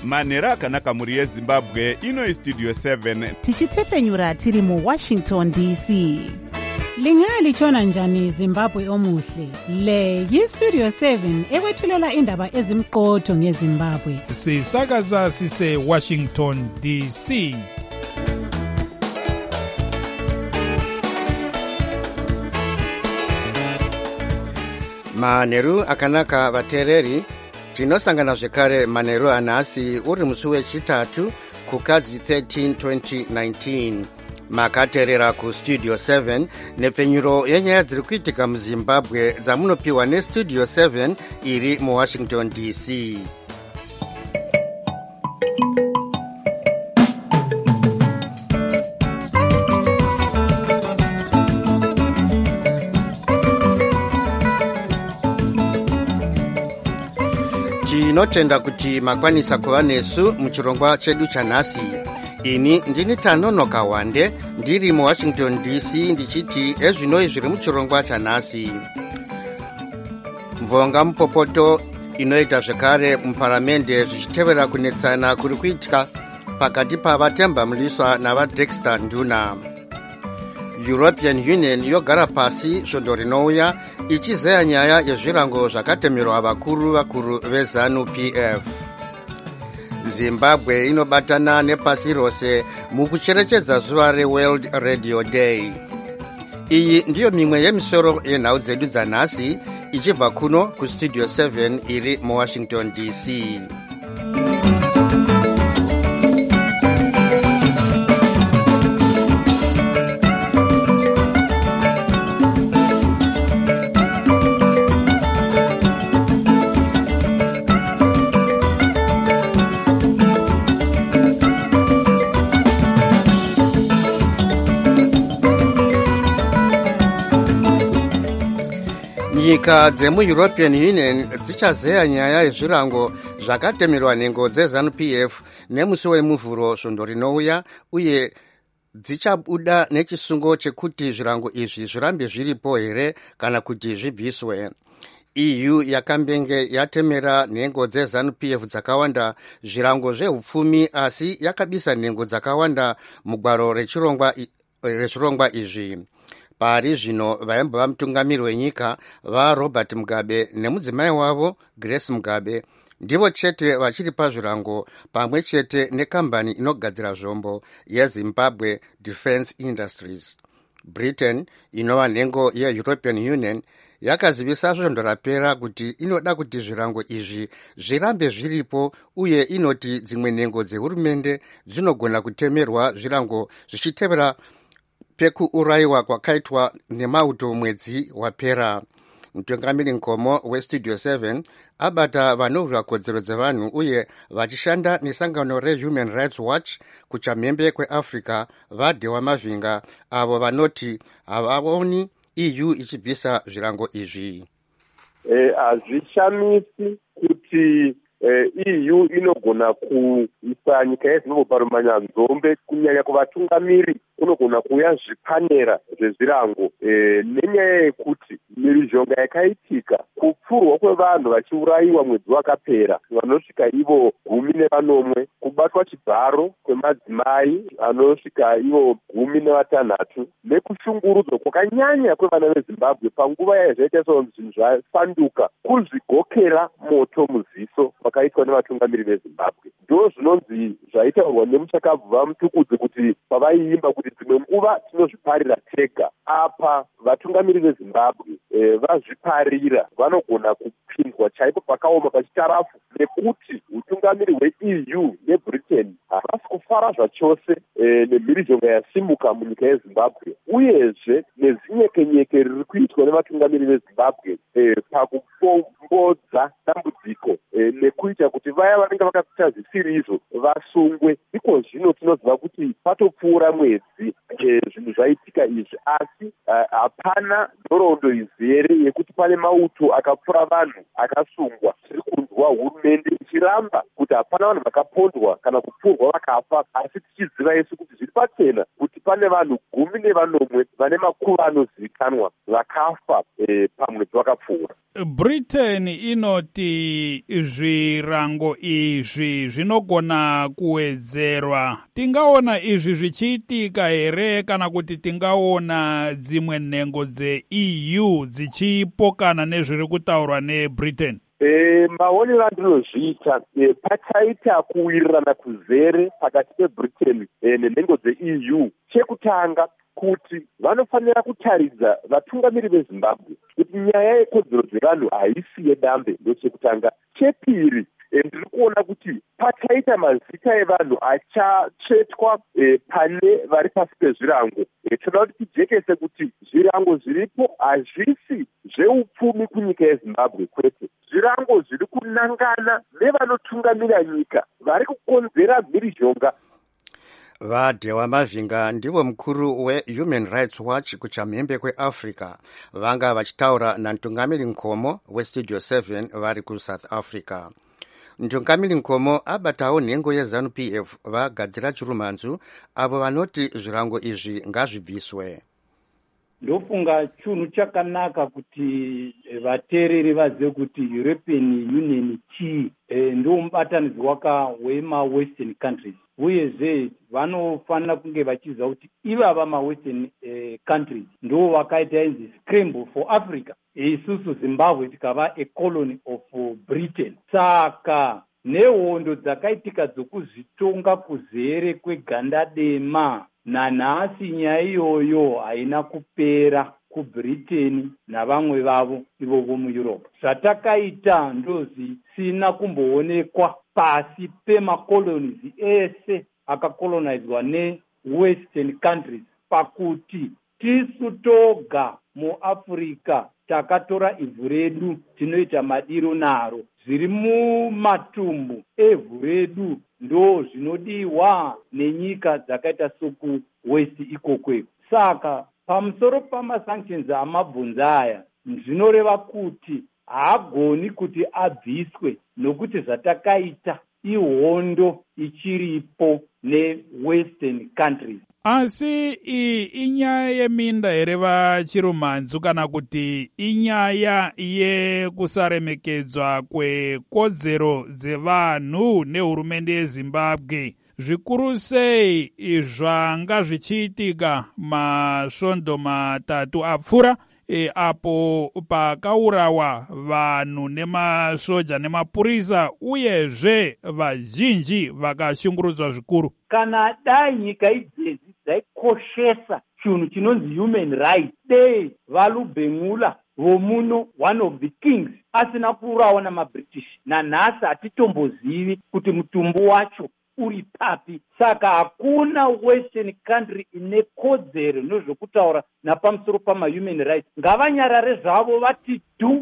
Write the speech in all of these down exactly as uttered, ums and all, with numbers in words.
manheru akanaka mhuri yezimbabwe. Ino istudio seven tichitefenyura tiri muwashington D C. Lingalitshona njani Zimbabwe omuhle? Le yistudio seven ekwethulela indaba ezimqotho ngeZimbabwe. Sisakaza sise Washington D C. Manheru akanaka vateereri, tinosangana zvekare manheru anhasi uri musi wechitatu kukadzi thirteen twenty nineteen. Makateerera kustudio seven nepfenyuro yenyaya dziri kuitika muZimbabwe dzamunopiwa nestudio seven iri muWashington D C. Tinotenda kuti makwanisa kuva nesu muchirongwa chedu chanhasi. Ini ndini Tanonoka Wande ndiri muWashington D C ndichiti ezvinoi zviri muchirongwa chanhasi. Mvonga mupopoto inoita zvekare muparamende zvichitevera kunetsana kuri kuitika pakati pavatemba muliswa navaDexter Nduna. European Union yogara pasi svondo rinouya ichizeya nyaya yezvirango zvakatemerwa vakuru vakuru veZANU P F. Zimbabwe inobatana nepasi rose mukucherechedza zuva reWorld Radio Day. Iyi ndiyo mimwe yemisoro yenhau dzedu dzanhasi ichibva kuno kustudio seven iri muWashington D C. Nyika dzemu-European Union dzichazeya nyaya yezvirango zvakatemerwa nhengo dzeZANU P F nemusi wemuvhuro svondo rinouya, uye dzichabuda nechisungo chekuti zvirango izvi zvirambe zviripo here kana kuti zvibviswe. E U yakambenge yatemera nhengo dzeZANU P F dzakawanda zvirango zvehupfumi, asi yakabisa nhengo dzakawanda mugwaro rezvirongwa izvi. Pari zvino vaimba vamutungamiri wenyika vaRobert Mugabe nemudzimai wavo Grace Mugabe ndivo chete vachiri pazvirango, pamwe chete nekambani inogadzira zvombo yeZimbabwe Defence Industries. Britain inova nhengo yeEuropean Union yakazivisa svondo rapera kuti inoda kuti zvirango izvi zvirambe zviripo, uye inoti dzimwe nhengo dzehurumende dzinogona kutemerwa zvirango zvichitevera pekuurayiwa kwakaitwa nemauto mwedzi wapera. Mutungamiri Nkomo westudio seven abata vanorwira kodzero dzevanhu uye vachishanda nesangano reHuman Rights Watch kuchamhembe kweAfrica vaDhewa Mavhinga, avo vanoti havaoni E U ichibvisa zvirango izvi. Hazvishamisi kuti E U inogona kuisa nyika yeZimbabwe parumanya nzombe, kunyanya kuvatungamiri unogona kuuya zvipanera zvezvirango nenyaya yekuti mhirizhonga yakaitika, kupfurwa kwevanhu vachiurayiwa mwedzi wakapera, vanosvika ivo gumi nevanomwe, kubatwa chibharo kwemadzimai anosvika ivo gumi nevatanhatu, nekushungurudzwa kwakanyanya kwevana veZimbabwe panguva yazvaita zvinhu zvafanduka, kuzvigokera moto muziso wakaitwa nevatungamiri veZimbabwe. Ndo zvinonzi zvaitaurwa nemuchakabva mutukudzi kuti pavaiimba kuti dzimwe nguva tinozviparira tega. Apa vatungamiri veZimbabwe e, vazviparira vanogona kupindwa chaipo pakaoma pachitarafu, nekuti utungamiri hweE U neBritain havasi kufara zvachose e, nemhirizhonga yasimuka munyika yeZimbabwe, uyezve nezinyekenyeke riri kuitwa nevatungamiri veZimbabwe e, pakupombodza dambudziko e, nekuita kuti vaya vanenge vakaita zvisiri izvo vasungwe. Iko zvino tinoziva kuti patopfuura mwedzi e, zvinhu zvaitika izvi, asi hapana nhoroondo izere yekuti pane mauto akapfura vanhu akasungwa. Tiri kunzwa hurumende ichiramba kuti hapana vanhu vakapondwa kana kupfurwa vakafa, asi tichiziva isu kuti zviri pachena kuti pane vanhu gumi nevanomwe vane makuva anozivikanwa vakafa eh, pamwedzi wakapfuura. Britain inoti zvirango izvi zvinogona kuwedzerwa. Tingaona izvi zvichiitika here kana kuti tingaona dzimwe nhengo dze-E U dzichipokana nezviri kutaurwa neBritain? E, maonero andinozviita e, pachaita kuwirirana kuzere pakati peBritain e, nenhengo dze-E U. Chekutanga kuti vanofanira kutaridza vatungamiri veZimbabwe kuti nyaya yekodzero dzevanhu haisi yedambe, ndochekutanga. Chepiri, e, ndiri kuona kuti pachaita mazita evanhu achatsvetwa e, pane vari pasi pezvirango. E, tinoda kuti tijekese kuti zvirango zviripo hazvisi zveupfumi kunyika yeZimbabwe, kwete. Zvirango zviri kunangana nevanotungamira nyika vari kukonzera mhirizhonga. Vadhewa Mavhinga ndivo mukuru weHuman Rights Watch kuchamhembe kweAfrica, vanga vachitaura naMtungamiri Nkomo weStudio seven vari kuSouth Africa. Mtungamiri Nkomo abatawo nhengo yeZANU P F vagadzira chirumanzu avo vanoti zvirango izvi ngazvibviswe. Ndofunga chunhu chakanaka kuti vateereri vazive kuti European Union chii, e, ndo mubatanidzwa waka wema-Western countries. Uyezve vanofanira kunge vachiziva kuti ivava ma-Western eh, countries ndo vakaita inzi scramble for Africa. Isusu Zimbabwe tikava a colony of Britain. Saka nehondo dzakaitika dzokuzvitonga kuzere kweganda dema, nanhasi nyaya iyoyo haina kupera kuBritain navamwe vavo ivovo muEurope. Zvatakaita ndo zvisina kumboonekwa pasi pemacolonies ese akakolonizwa neWestern countries, pakuti tisu toga muAfrica takatora ivhu redu tinoita madiro naro. Zviri mumatumbu evhu redu ndo zvinodiwa nenyika dzakaita soku West ikokweko. Saka pamusoro pamasanctions amabvunzo aya zvinoreva kuti haagoni kuti abviswe nokuti zvatakaita ihondo ichiripo neWestern countries. Asi iyi inyaya yeminda here vachirumanzu kana kuti inyaya yekusaremekedzwa kwekodzero dzevanhu nehurumende yeZimbabwe? Zvikuru sei zvanga zvichiitika masvondo matatu apfuura e, apo pakaurawa vanhu nemasvoja nemapurisa uyezve vazhinji vakashungurudzwa zvikuru? Kana dai nyika idzedzi dzaikoshesa chinhu chinonzi human rights, dei valubhemula vomuno one of the kings asina kuurawa namaBritish, nanhasi hatitombozivi kuti mutumbu wacho uri papi. Saka hakuna Western country ine kodzero nezvokutaura napamusoro pama-human rights. Ngavanyarare zvavo vati du.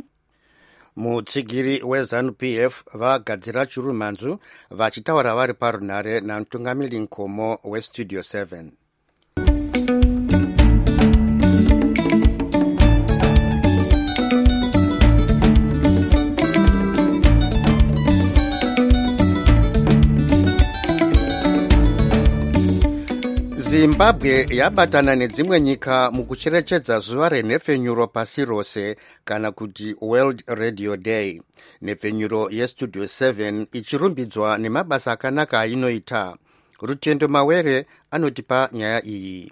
Mutsigiri weZANU P F vagadzira chirumanzu vachitaura vari parunhare naMtungamiri Nkomo weStudio seven. Zimbabwe yabatana nedzimwe nyika mukucherechedza zuva renhepfenyuro pasi rose kana kuti World Radio Day. Nhepfenyuro yeStudio seven ichirumbidzwa nemabasa akanaka ainoita. Rutendo Mawere anotipa nyaya iyi.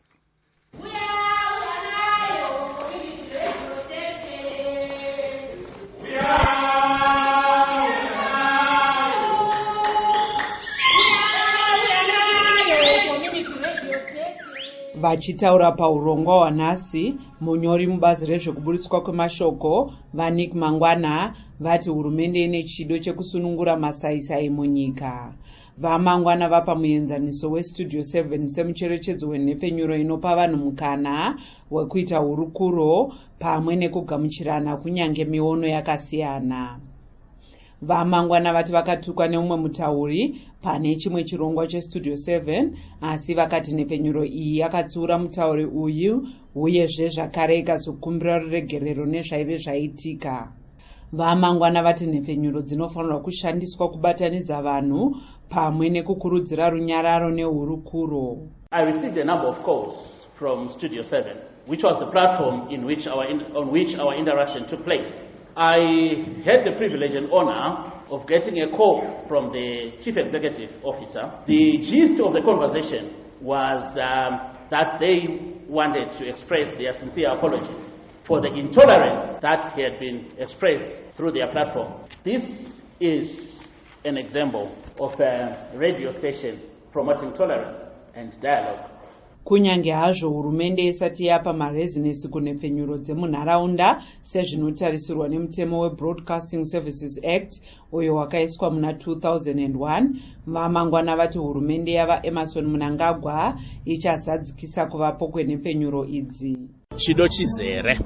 Vachitaura paurongwa hwanhasi, munyori mubazi rezvekuburitswa kwemashoko vaNick Mangwana vati hurumende ine chido chekusunungura masaisai munyika. VaMangwana vapa muenzaniso weStudio seven semucherechedzo wenhepfenyuro inopa vanhu mukana wekuita hurukuro pamwe nekugamuchirana kunyange miono yakasiyana. VaMangwana vati vakatukwa neumwe mutauri pane chimwe chirongwa cheStudio seven, asi vakati nhepfenyuro iyi yakatsiura mutauri uyu uyezve zvakare ikazokumbira ruregerero nezvaive zvaitika. Vamangwana vati nhepfenyuro dzinofanirwa kushandiswa kubatanidza vanhu pamwe nekukurudzira runyararo nehurukuro. I received a number of calls from Studio seven, which was the platform in which our in, on which our interaction took place. I had the privilege and honor of getting a call from the Chief Executive Officer. The gist of the conversation was um, that they wanted to express their sincere apologies for the intolerance that had been expressed through their platform. This is an example of a radio station promoting tolerance and dialogue. Kunyange hazvo hurumende isati yapa marezinesi kunhepfenyuro dzemunharaunda sezvinotarisirwa nemutemo weBroadcasting Services Act uyo wakaiswa muna two thousand one, vamangwana vati hurumende yava Emerson Mnangagwa ichazadzikisa kuvapo kwenhepfenyuro idzi. Chido chizere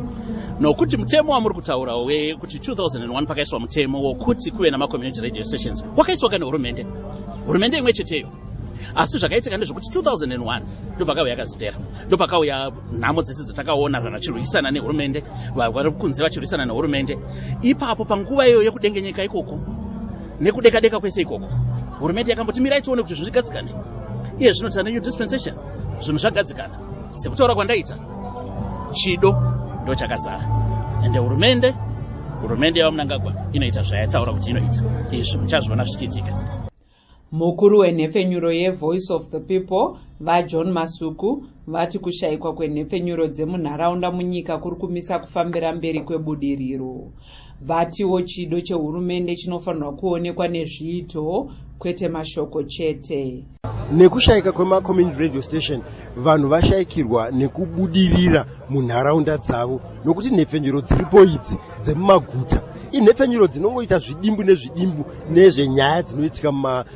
nokuti mutemo wamuri kutaura wekuti two thousand one pakaiswa mutemo wokuti kuve namacommunity radio stations wakaiswa kana hurumende hurumende imwe cheteyo. Asi zvakaitika ndezvokuti two thousand one ndopakauya yakazidera, ndopakauya nhamo dzese dzatakaona vanhu vachirwisana nehurumende, vari kunze vachirwisana nehurumende. Ipapo panguva iyoyo yekudengenyeka ikoko nekudeka deka kwese ikoko, hurumende yakamboti mirai tione kuti zvinhu zvigadzikane. Iye zvinoti new dispensation zvinhu zvagadzikana. Sekutaura kwandaita chido ndo chakazara, ende hurumende hurumende yaMnangagwa inoita zvayataura kuti inoita. Izvi muchazviona zvichiitika. Mukuru wenhepfenyuro yeVoice of the People vaJohn Masuku vati kushayikwa kwenhepfenyuro dzemunharaunda munyika kuri kumisa kufambira mberi kwebudiriro. Vatiwo chido chehurumende chinofanirwa kuonekwa nezviito kwete mashoko chete. Nekushayika kwemacommunity radio station vanhu vashayikirwa nekubudirira munharaunda dzavo nokuti nhepfenyuro dziripo idzi dzemumaguta inhepfenyuro dzinongoita zvidimbu nezvidimbu nezvenyaya dzinoitika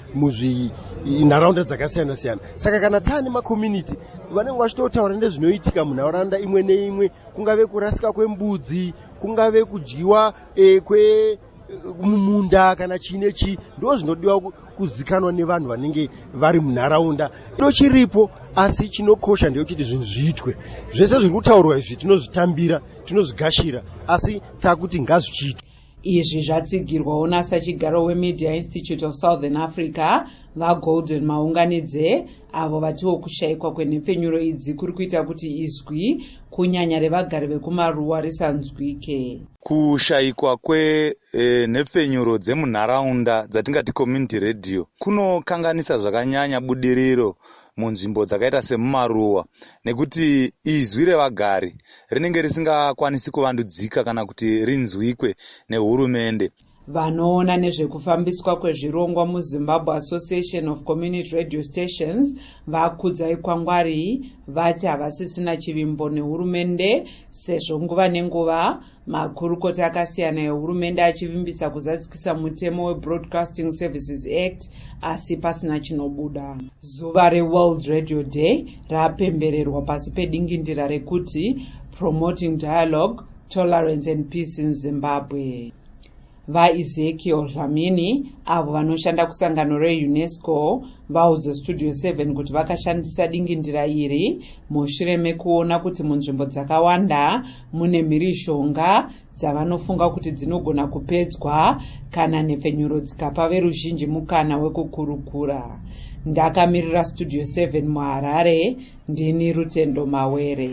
munharaunda dzakasiyana siyana. Saka kana taane macommunity vanenge vachitotaura nezvinoitika munharaunda imwe neimwe, kungave kurasika kwembudzi, kungave kudyiwa e, kwe mumunda kana chine chi, ndo zvinodiwa kuzikanwa nevanhu vanenge vari munharaunda. Ndo chiripo, asi chinokosha ndechoti zvinhu zviitwe. Zvese zviri kutaurwa izvi tinozvitambira, tinozvigashira, asi takuti ngazvichiitwe. Izvi zvatsigirwawo nasachigaro weMedia Institute of Southern Africa vaGolden Maunganidze, avo vatiwo kushayikwa kwenhepfenyuro idzi kuri kuita kuti izwi kunyanya revagari vekumaruwa risanzwike. Kushayikwa kwenhepfenyuro dzemunharaunda dzatingati community radio kunokanganisa zvakanyanya budiriro munzvimbo dzakaita semumaruwa, nekuti izwi revagari rinenge risingakwanisi kuvandudzika kana kuti rinzwikwe nehurumende. Vanoona nezvekufambiswa kwezvirongwa muZimbabwe Association of Community Radio Stations vakudza ikwangwari vati havasisina chivimbo nehurumende, sezvo nguva nenguva makurukota akasiyana ehurumende achivimbisa kuzadzikisa mutemo weBroadcasting Services Act asi pasina chinobuda. Zuva reWorld Radio Day rapembererwa pasi pedingindira rekuti Promoting Dialogue, Tolerance and Peace in Zimbabwe. VaEzekiel Dlamini avo vanoshanda kusangano reUNESCO vaudza Studio seven kuti vakashandisa dingindira iri mushure mekuona kuti munzvimbo dzakawanda mune mhirizhonga dzavanofunga kuti dzinogona kupedzwa kana nhepfenyuro dzikapa veruzhinji mukana wekukurukura. Ndakamirira Studio seven muHarare, ndini Rutendo Mawere.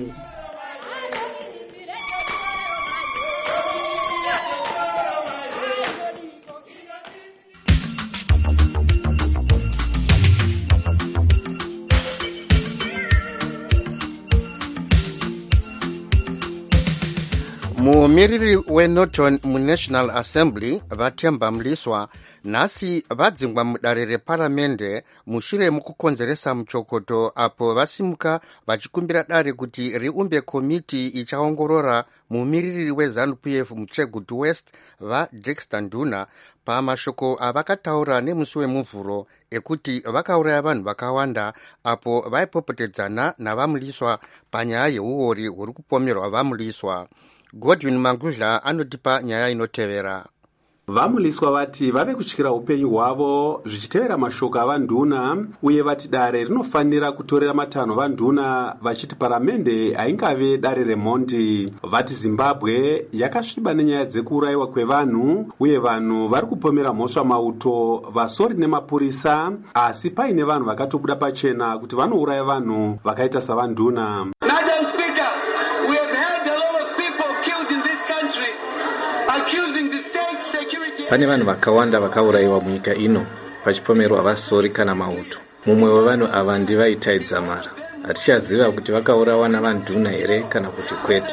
Mumiriri weNorton muNational Assembly vaTemba Mliswa nhasi vadzingwa mudare reparamende mushure mukukonzeresa muchokoto apo vasimuka vachikumbira dare kuti riumbe komiti ichaongorora mumiriri weZANU-P F muChegutu West vaDexter Nduna pamashoko avakataura nemusi wemuvhuro ekuti vakauraya vanhu vakawanda apo vaipopotedzana navaMliswa panyaya yeuori huri kupomerwa vaMliswa. Godwin Mangudla anotipa nyaya inotevera. vamuliswa vati vave kutyira upenyu hwavo zvichitevera mashoko avanduna, uye vati dare rinofanira kutorera matanho vanduna vachiti paramende haingave dare remhondi. Vati Zimbabwe yakasviba nenyaya dzekuurayiwa kwevanhu, uye vanhu vari kupomera mhosva mauto vasori nemapurisa, asi paine vanhu vakatobuda pachena kuti vanouraya vanhu vakaita savanduna. Madam Speaker, we have had a lot of people killed in this country accusing the state security. Pane vanhu vakawanda vakaurayiwa munyika ino vachipomerwa vasori kana mauto. Mumwe wevanhu ava ndivaitai Dzamara. Hatichaziva kuti vakaurayiwa navanduna here kana kuti kwete.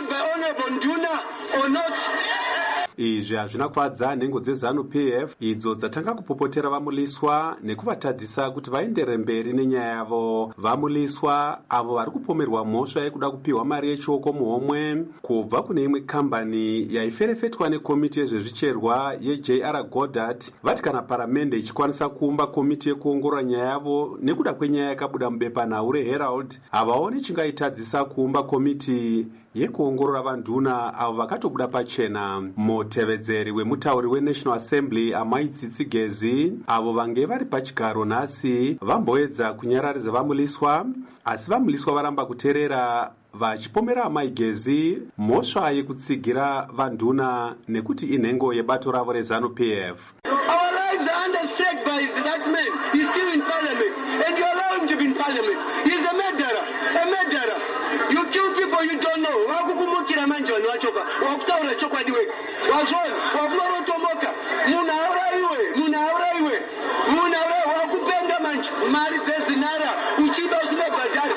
Izvi hazvina kufadza nhengo dzezanu P F idzo dzatanga kupopotera vamuliswa nekuvatadzisa kuti vaendere mberi nenyaya yavo. Vamuliswa avo vari kupomerwa mhosva yekuda kupiwa mari yechioko muhomwe kubva kune imwe kambani yaiferefetwa nekomiti yezvezvicherwa yeJ R Goddard, vati kana paramende ichikwanisa kuumba komiti yekuongorora nyaya yavo nekuda kwenyaya yakabuda mubepanhau reHerald, havawo nechingaitadzisa kuumba komiti yekuongorora vanduna avo vakatobuda pachena. Mutevedzeri wemutauri weNational Assembly Amai Tsitsigezi avo vange vari pachigaro nhasi vamboedza kunyararidza vamuliswa, asi vamuliswa varamba kuteerera vachipomera Amai Gezi mhosva yekutsigira vanduna nekuti inhengo yebato ravo rezanu P F. Our lives are under threat by that man. He's still in parliament and you allow him to be in parliament. He's a murderer, a murderer. You kill people you don't know. Wakukumukira manje wanu wachoka. Wakutaura chokwadi wewe. Wazona, wakumaro tomoka. Munaura iwe, munaura iwe. Munaura wakupenda manje. Mari zezinara, uchiba usine badari.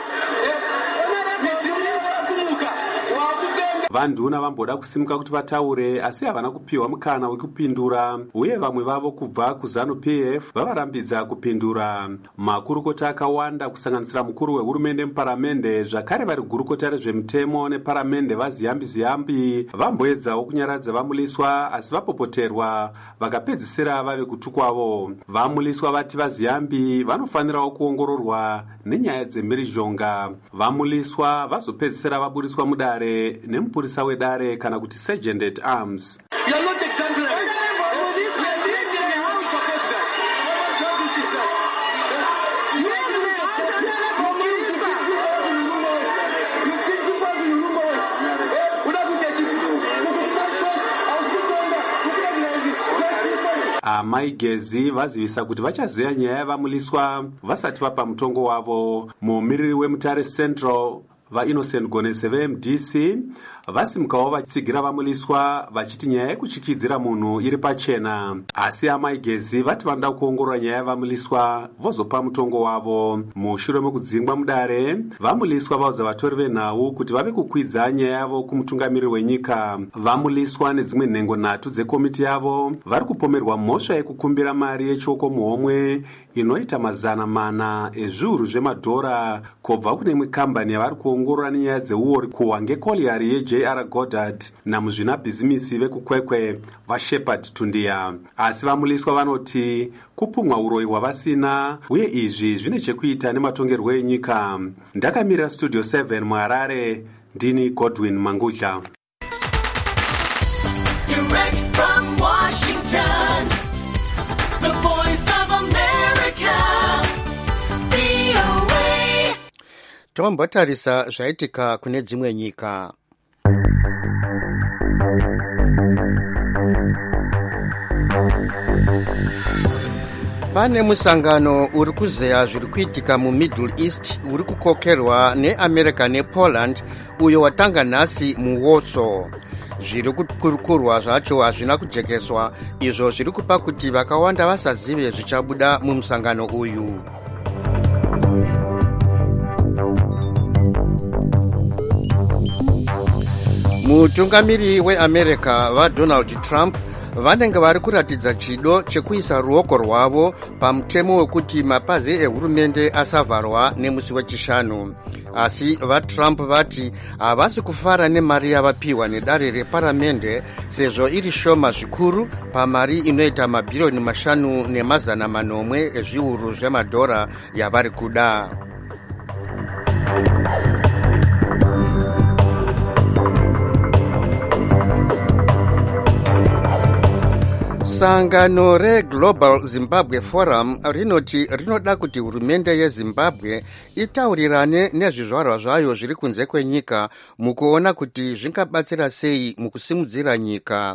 Vanduna vamboda kusimuka kuti vataure, asi havana kupiwa mukana wekupindura, uye vamwe vavo kubva kuzanu P F vavarambidza kupindura. Makurukota akawanda kusanganisira mukuru wehurumende muparamende, zvakare vari gurukota rezvemutemo neparamende vaZiyambi Ziyambi vamboedzawo kunyaradza vamuliswa, asi vapopoterwa vakapedzisira vave kutukwavo. Vamuliswa vati vaZiyambi vanofanirawo kuongororwa nenyaya dzemhirizhonga. Vamuliswa vazopedzisira vaburiswa mudare nemupurisa wedare kana kuti sergeant at arms. You are not exemplary. We are directing the house support that. What is that? You are the Amai Gezi vazivisa kuti vachazeya nyaya yavamuliswa vasati vapa mutongo wavo. Mumiriri weMutare Central vaInnocent Gonese veM D C vasimukawo vachitsigira vamuliswa vachiti nyaya yekuchikidzira munhu iri pachena, asi Amai Gezi vati vanoda kuongorora nyaya yavamuliswa vozopa mutongo wavo. Mushure mekudzingwa mudare, vamuliswa vaudza vatori venhau kuti vave kukwidza nyaya yavo kumutungamiriri wenyika. Vamuliswa nedzimwe nhengo nhatu dzekomiti yavo vari kupomerwa mhosva yekukumbira mari yechioko muhomwe inoita mazana mana ezviuru zvemadhora kubva kune imwe kambani yavari kuongorora nenyaya dzeuori kuhwa ngekoliyari yeJ R Goddard namuzvina bhizimisi vekukwekwe vaShepard Tundia. Asi vamuliswa vanoti kupumwa uroyi hwavasina, uye izvi zvine chekuita nematongerwo enyika. Ndakamirira Studio seven muHarare, ndini Godwin Mangudla. Direct from Washington, the voice of America, V O A. Tombotarisa zvaitika kune dzimwe nyika. Pane musangano uri kuzeya zviri kuitika muMiddle East uri kukokerwa neAmerica nePoland uyo watanga nhasi muWarsaw. Zviri kukurukurwa zvacho hazvina kujekeswa, izvo zviri kupa kuti vakawanda vasazive zvichabuda mumusangano uyu. Mutungamiri weAmerica vaDonald Trump vanenge vari kuratidza chido chekuisa ruoko rwavo pamutemo wekuti mapazi ehurumende asavharwa nemusi wechishanu. Asi vaTrump vati havasi kufara nemari yavapiwa nedare reparamende sezvo iri shoma zvikuru pamari inoita mabhirioni mashanu nemazana manomwe ezviuru zvemadhora yavari kuda. sangano reGlobal Zimbabwe Forum rinoti rinoda kuti hurumende yeZimbabwe itaurirane nezvizvarwa zvayo zviri kunze kwenyika mukuona kuti zvingabatsira sei mukusimudzira nyika.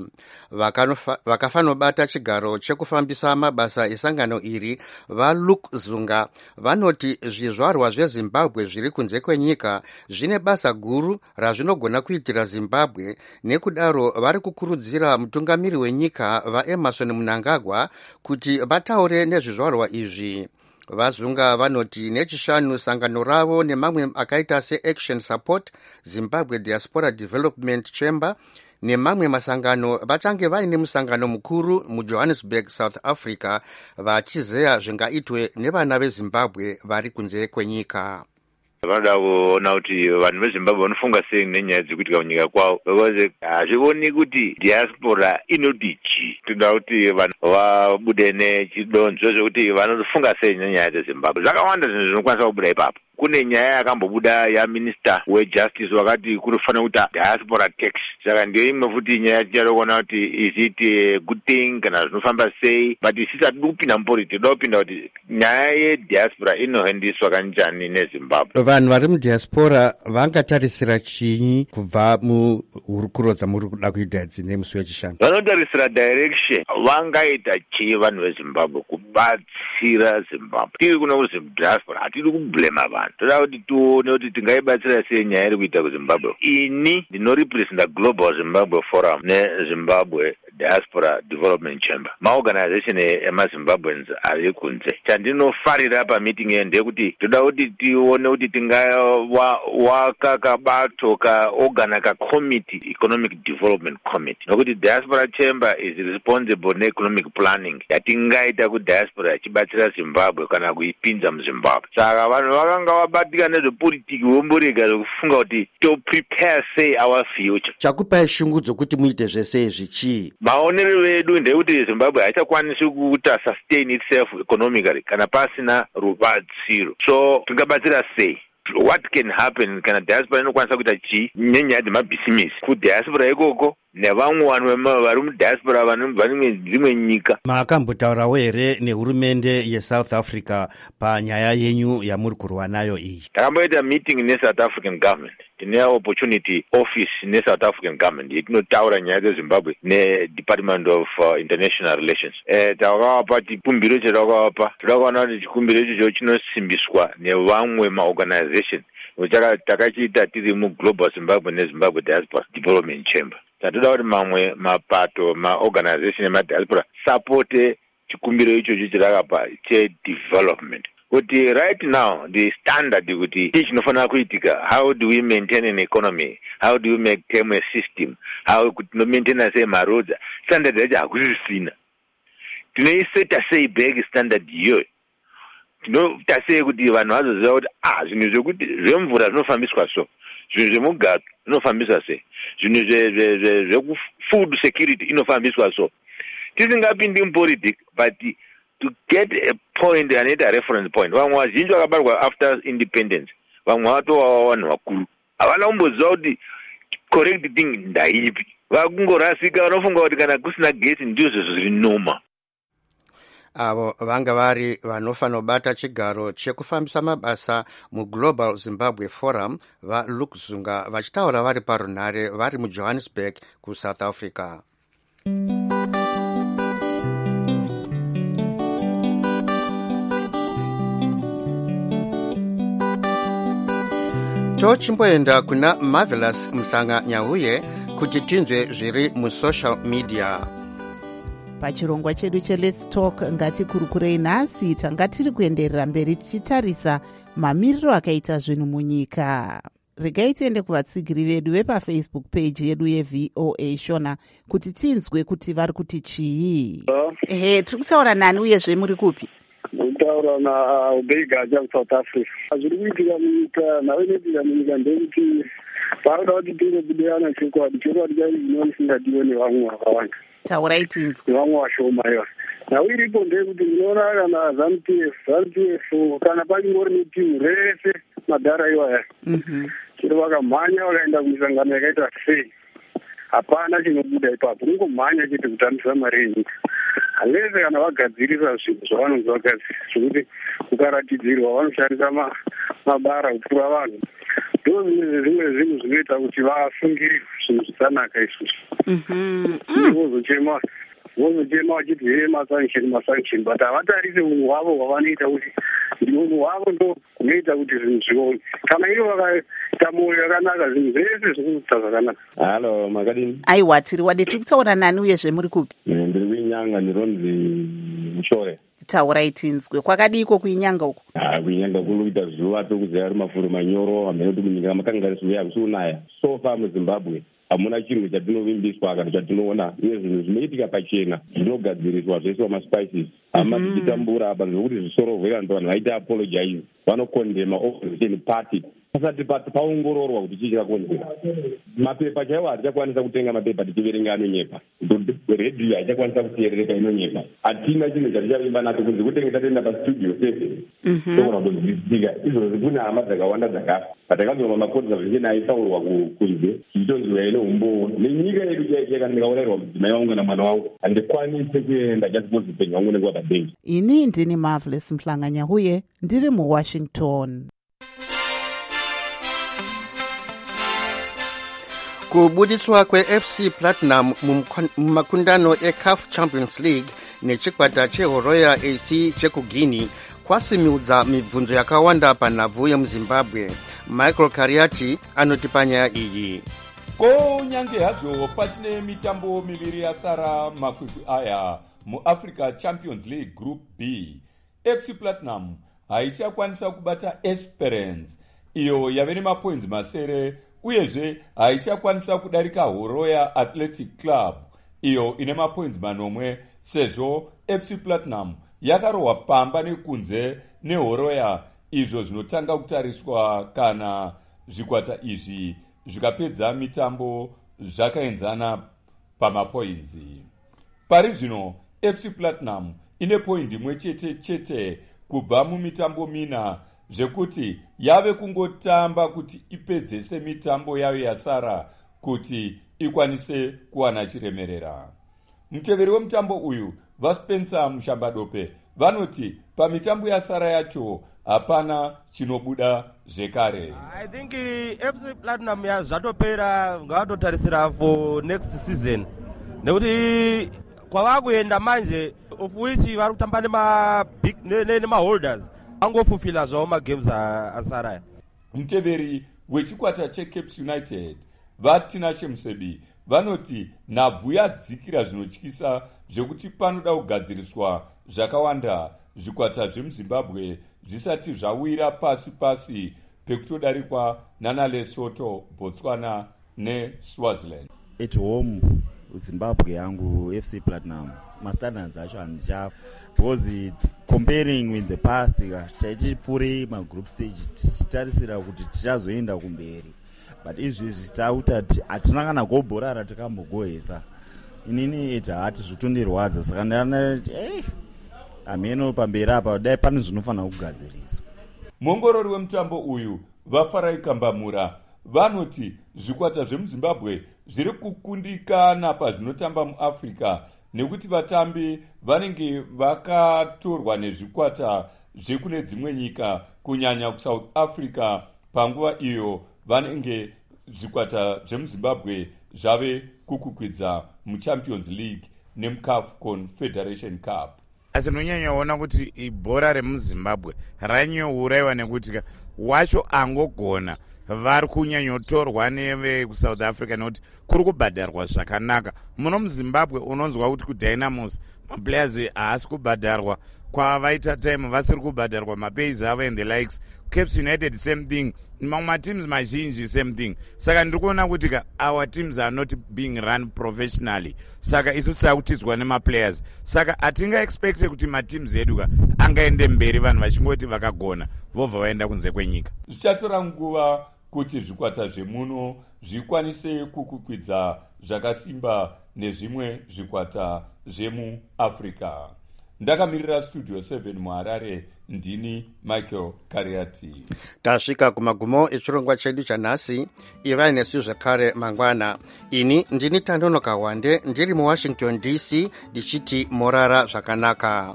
Vakafanobata chigaro chekufambisa mabasa esangano iri vaLuke Zunga vanoti zvizvarwa zveZimbabwe zviri kunze kwenyika zvine basa guru razvinogona kuitira Zimbabwe, nekudaro vari kukurudzira mutungamiri wenyika vaEmerson Mnangagwa kuti vataure nezvizvarwa izvi. Vazunga vanoti nechishanu sangano ravo nemamwe akaita seAction Support, Zimbabwe Diaspora Development Chamber nemamwe masangano vachange vaine musangano mukuru muJohannesburg, South Africa, vachizeya zvingaitwe nevana veZimbabwe vari kunze kwenyika. Vanoda kuona kuti vanhu veZimbabwe vanofunga sei nenyaya dzekuitika kunyika kwavo, because hazvioni kuti diaspora inoti chi. Toda kuti vanhu vabude nechidonzvo zvekuti vanofunga sei nenyaya dzeZimbabwe. Zvakawanda zvinhu zvinokwanisa kubuda ipapo. Kune nyaya yakambobuda yaminister wejustice wakati kurifana kuita diaspora tax. Saka ndiyo imwe futi nyaya tichada kuona kuti is it a good thing kana zvinofamba sei, but isisati kupinda mupolitiki, toda kupinda kuti nyaya yediaspora inohandiswa kanjani neZimbabwe. Vanhu vari mudiaspora vangatarisira chinyi kubva muhurukuro dzamuri kuda kuita dzine musi wechishanu? Vanotarisira direction vangaita chii vanhu veZimbabwe kubatsira Zimbabwe. Tiri kuno kuzimbabwe hatiri kublema vanhu, toda kuti tione kuti tingaibatsira sei nyaya iri kuita kuZimbabwe. Ini ndinorepresenta Global Zimbabwe Forum neZimbabwe Diaspora Development Chamber, maorganization emaZimbabweans ari kunze. Chandinofarira pameeting iyi ndekuti toda kuti tione kuti tingawaka kabato kaorgana kacommittee, economic development committee, nokuti diaspora chamber is responsible neeconomic planning yatingaita kudiaspora yachibatsira Zimbabwe kana kuipinza muZimbabwe. Saka vanhu vakanga vabatika nezvepolitiki vomborega zvekufunga kuti to prepare say our future. Chakupai shungu dzokuti muite zvese izvi chii? Maonero edu ndekuti Zimbabwe haichakwanisi kuita sustain itself economically kana pasina rubatsiro. So tingabatsira sei? What can happen kana diaspora inokwanisa kuita chii nenyaya dzemabhisimisi kudiaspora ikoko nevamwe vanhu vari mudiaspora vane dzimwe nyika? Makambotaurawo here nehurumende yeSouth Africa panyaya yenyu yamuri kurwa nayo iyi? Takamboita meeting neSouth African government. Tine opportunity office neSouth African government yetinotaura nyaya dzeZimbabwe neDepartment of uh, International Relations. Eh, takavapa chikumbiro chetakavapa. Toda kuona kuti chikumbiro ichocho chinosimbiswa nevamwe maorganization. Takachiita tiri muGlobal Zimbabwe neZimbabwe Diaspora Development Chamber. Tatoda kuti mamwe mapato maorganization emadiaspora sapote chikumbiro ichocho chetakapa chedevelopment. Kuti right now the standard kuti ichi chinofanira kuitika, how do we maintain an economy, how do we maintain a system, how could no maintain say maroads, standard yacho hakusisina. Tinoiseta sei big standard iyoyo. Tinoita sei kuti vanhu vazoziva kuti ah zvinhu zvekuti zvemvura zvinofambiswa so, zvinhu zvemugato zvinofambiswa sei, zvinhu zvefood security inofambiswa so. Tisingapindi mupolitiki, but to get a point and a reference point. Vamwe vazhinji vakabarwa after independence, vamwe vatova vanhu vakuru, havana kumboziva kuti correct thing ndaipi. Vakungorasika, vanofunga kuti kana kusina gesi ndizvo zviri noma. Avo vanga vari vanofanobata chigaro chekufambisa mabasa muGlobal Zimbabwe Forum vaLuke Zunga vachitaura vari parunhare vari muJohannesburg kuSouth Africa. Tochimboenda kuna Marvelous Mhlanga Nyahuye kuti tinzwe zviri musocial media. Pachirongwa chedu cheLet's Talk ngatikurukurei nhasi tanga tiri kuenderera mberi tichitarisa mamiriro akaita zvinhu munyika. Regai tiende kuvatsigiri vedu vepafacebook page yedu yeV O A Shona kuti tinzwe kuti vari kuti chii. Ehe, tiri kutaura nani uyezve muri kupi? Kutaura naUbeigaja kuSouth Africa. Zviri kuitika munyika nawe inoitika munyika ndekuti paroda kuti tingobudirana chokwadi chokwadi chaizvi zvinosingadiwe nevamwe vakawanda. Taurai tinzwe. Vamwe vashoma iva. Nawe iripo ndekuti ndinoona kana ZANU-P F, ZANU-P F kana pachingori netimu rese madhara iwaya. Chero vakamhanya vakaenda kumisangano yakaita sei, hapana chinobuda ipapo, kungomhanya chete kutambisa mari yenyika. handese kana vagadzirisa zvinhu zvavanonzi vagadzirisa zvokuti kukaratidzirwa vanoshandisa mabara kupfuura vanhu ndo zvimwe zvinhu zvinoita kuti vafungiri zvinhu zvisanaka izvozvo vozochema vozochema vachiti he masanction masanction but havatarise unhu hwavo hwavanoita kuti unhu hwavo ndo hunoita kuti zvinhu zvione kana ivo vakaita mwoyo yakanaka zvinhu zvese zvikuita zvakanaka. Halo, makadini? Aiwa, tiri wade tiri kutaura nani uyezve muri kupi? Ndiri kuinyanga, ndironzi Mushore. Taurai tinzwe, kwakadiko kuinyanga uko? Ah, kuinyanga kunoita zuva tokuzeya mafuro manyoro amene kuti kunyika makangariswe yakusunaya so far muZimbabwe hamuna chinhu chatinovimbiswa kana chatinoona uye zvinhu zvinoitika pachena zvinogadziriswa zvese wamaspices hama tichitambura apa zvekuti zvisorovheka ndo vanhu vaita apologize vanokondema opposition party pasati paongororwa kuti chii chakakonzera. Mapepa chaiwo hatichakwanisa kutenga mapepa tichiverenga anonyepa, redhiyo haichakwanisa kuteerereka inonyepa. Hatina chinhu chatichavimba nacho kunze kutenge tatenda pastudio seven togona kuzvizitika izvozvo. Kune hama dzakawanda dzakafa patakazoma makonzervation aitaurwa kunze zvichitonziwa ine umbowo nenyika yedu chaicheka ndikaurayirwa mudzimai wangu kana mwana wangu handikwanise kuenda chasipozi upenyu wangu nekuva padengi. Ini ndini Marvelous Mhlanganya huye ndiri muWashington. Kubudiswa kwe-F C Platinum mumakundano e-C A F Champions League nechikwata cheHoroya A C chekuGuinea kwasimudza mibvunzo yakawanda panhabvu yemuZimbabwe. Michael Kariati anoti panyaya iyi. Ko nyange hazvo pasine mitambo miviri yasara makwikwi aya muAfrica Champions League Group B, F C Platinum haichakwanisa kubata Esperance iyo yave nemapoints masere, uyezve haichakwanisa kudarika Horoya Athletic Club iyo ine mapoints manomwe, sezvo F C Platinum yakarohwa pamba nekunze neHoroya, izvo zvinotanga kutariswa kana zvikwata izvi zvikapedza mitambo zvakaenzana pamapoints. Pari zvino F C Platinum ine point imwe chete chete kubva mumitambo mina, zvekuti yave kungotamba kuti ipedzese mitambo yayo yasara kuti ikwanise kuwana chiremerera. Muteveri wemutambo uyu vaSpencer Mushambadope vanoti pamitambo yasara yacho hapana chinobuda zvekare. I think F C Platinum yazvatopera ngavatotarisira for next season nekuti kwavakuenda manje of which vari kutamba nemaholders angofufila zvavo magames asaraya. Muteveri wechikwata cheCapes United vaTinashe Musebi vanoti nhabvu yadzikira zvinotyisa zvekuti panoda kugadziriswa zvakawanda zvikwata zvemuZimbabwe zvisati zvawira pasi pasi pekutodarikwa nana Lesotho, Botswana neSwaziland. At home Zimbabwe yangu F C Platinum mastandards acho handicha because comparing with the past tichipfuure magroup stage tichitarisira kuti tichazoenda kumberi, but izvezvi tauta hatina kana gobhora ratikambogohesa. Inini ita hati zvitondirwadza saka ndana eh ameno pamberi apa dai pane zvinofanira kugadziriswa. Muongorori wemutambo uyu vaFarai Kambamura vanoti zvikwata zvemuZimbabwe zviri kukundikana pazvinotamba muAfrica nekuti vatambi vanenge vakatorwa nezvikwata zvekune dzimwe nyika, kunyanya kuSouth Africa, panguva iyo vanenge zvikwata zvemuZimbabwe zvave kukukwidza muChampions League nemuCAF Confederation Cup. Asi nonyanyaona kuti ibhora remuZimbabwe ranyouraiwa nekuti wacho angogona vari kunyanyotorwa nevekuSouth Africa nekuti kuri kubhadharwa zvakanaka. Muno muZimbabwe unonzwa kuti kuDynamos maplayers haasi kubhadharwa, kwavaita time vasiri kubhadharwa mapays avo and the likes. Capes United same thing, mamwe mateams mazhinji same thing. Saka ndiri kuona kuti our teams are not being run professionally, saka isu tisakutidzwa nemaplayers. Saka hatinga expect kuti mateams edu angaende mberi vanhu vachingoti vakagona vobva vaenda kunze kwenyika. Zvichatora nguva kuti zvikwata zvemuno zvikwanise kukukwidza zvakasimba nezvimwe zvikwata zvemuAfrica. Ndakamirira Studio seven muHarare, ndini Michael Kariati. tasvika kumagumo echirongwa chedu chanhasi. ivai nesu zvekare mangwana. ini ndini Tandono Kawande ndiri muWashington D C ndichiti morara zvakanaka.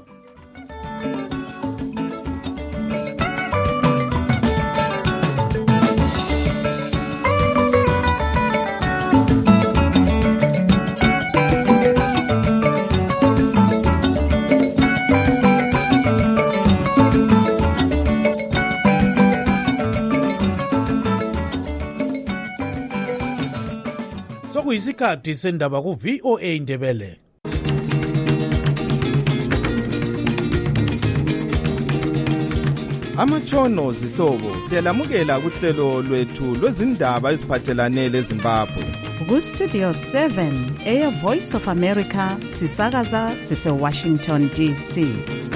Sokuyisikhathi sendaba ku V O A Ndebele. Amatshono zihlobo siyalamukela kuhlelo lwethu lwezindaba eziphathelane leZimbabwe. Ku-Studio seven, Air Voice of America, sisakaza sise-Washington D C.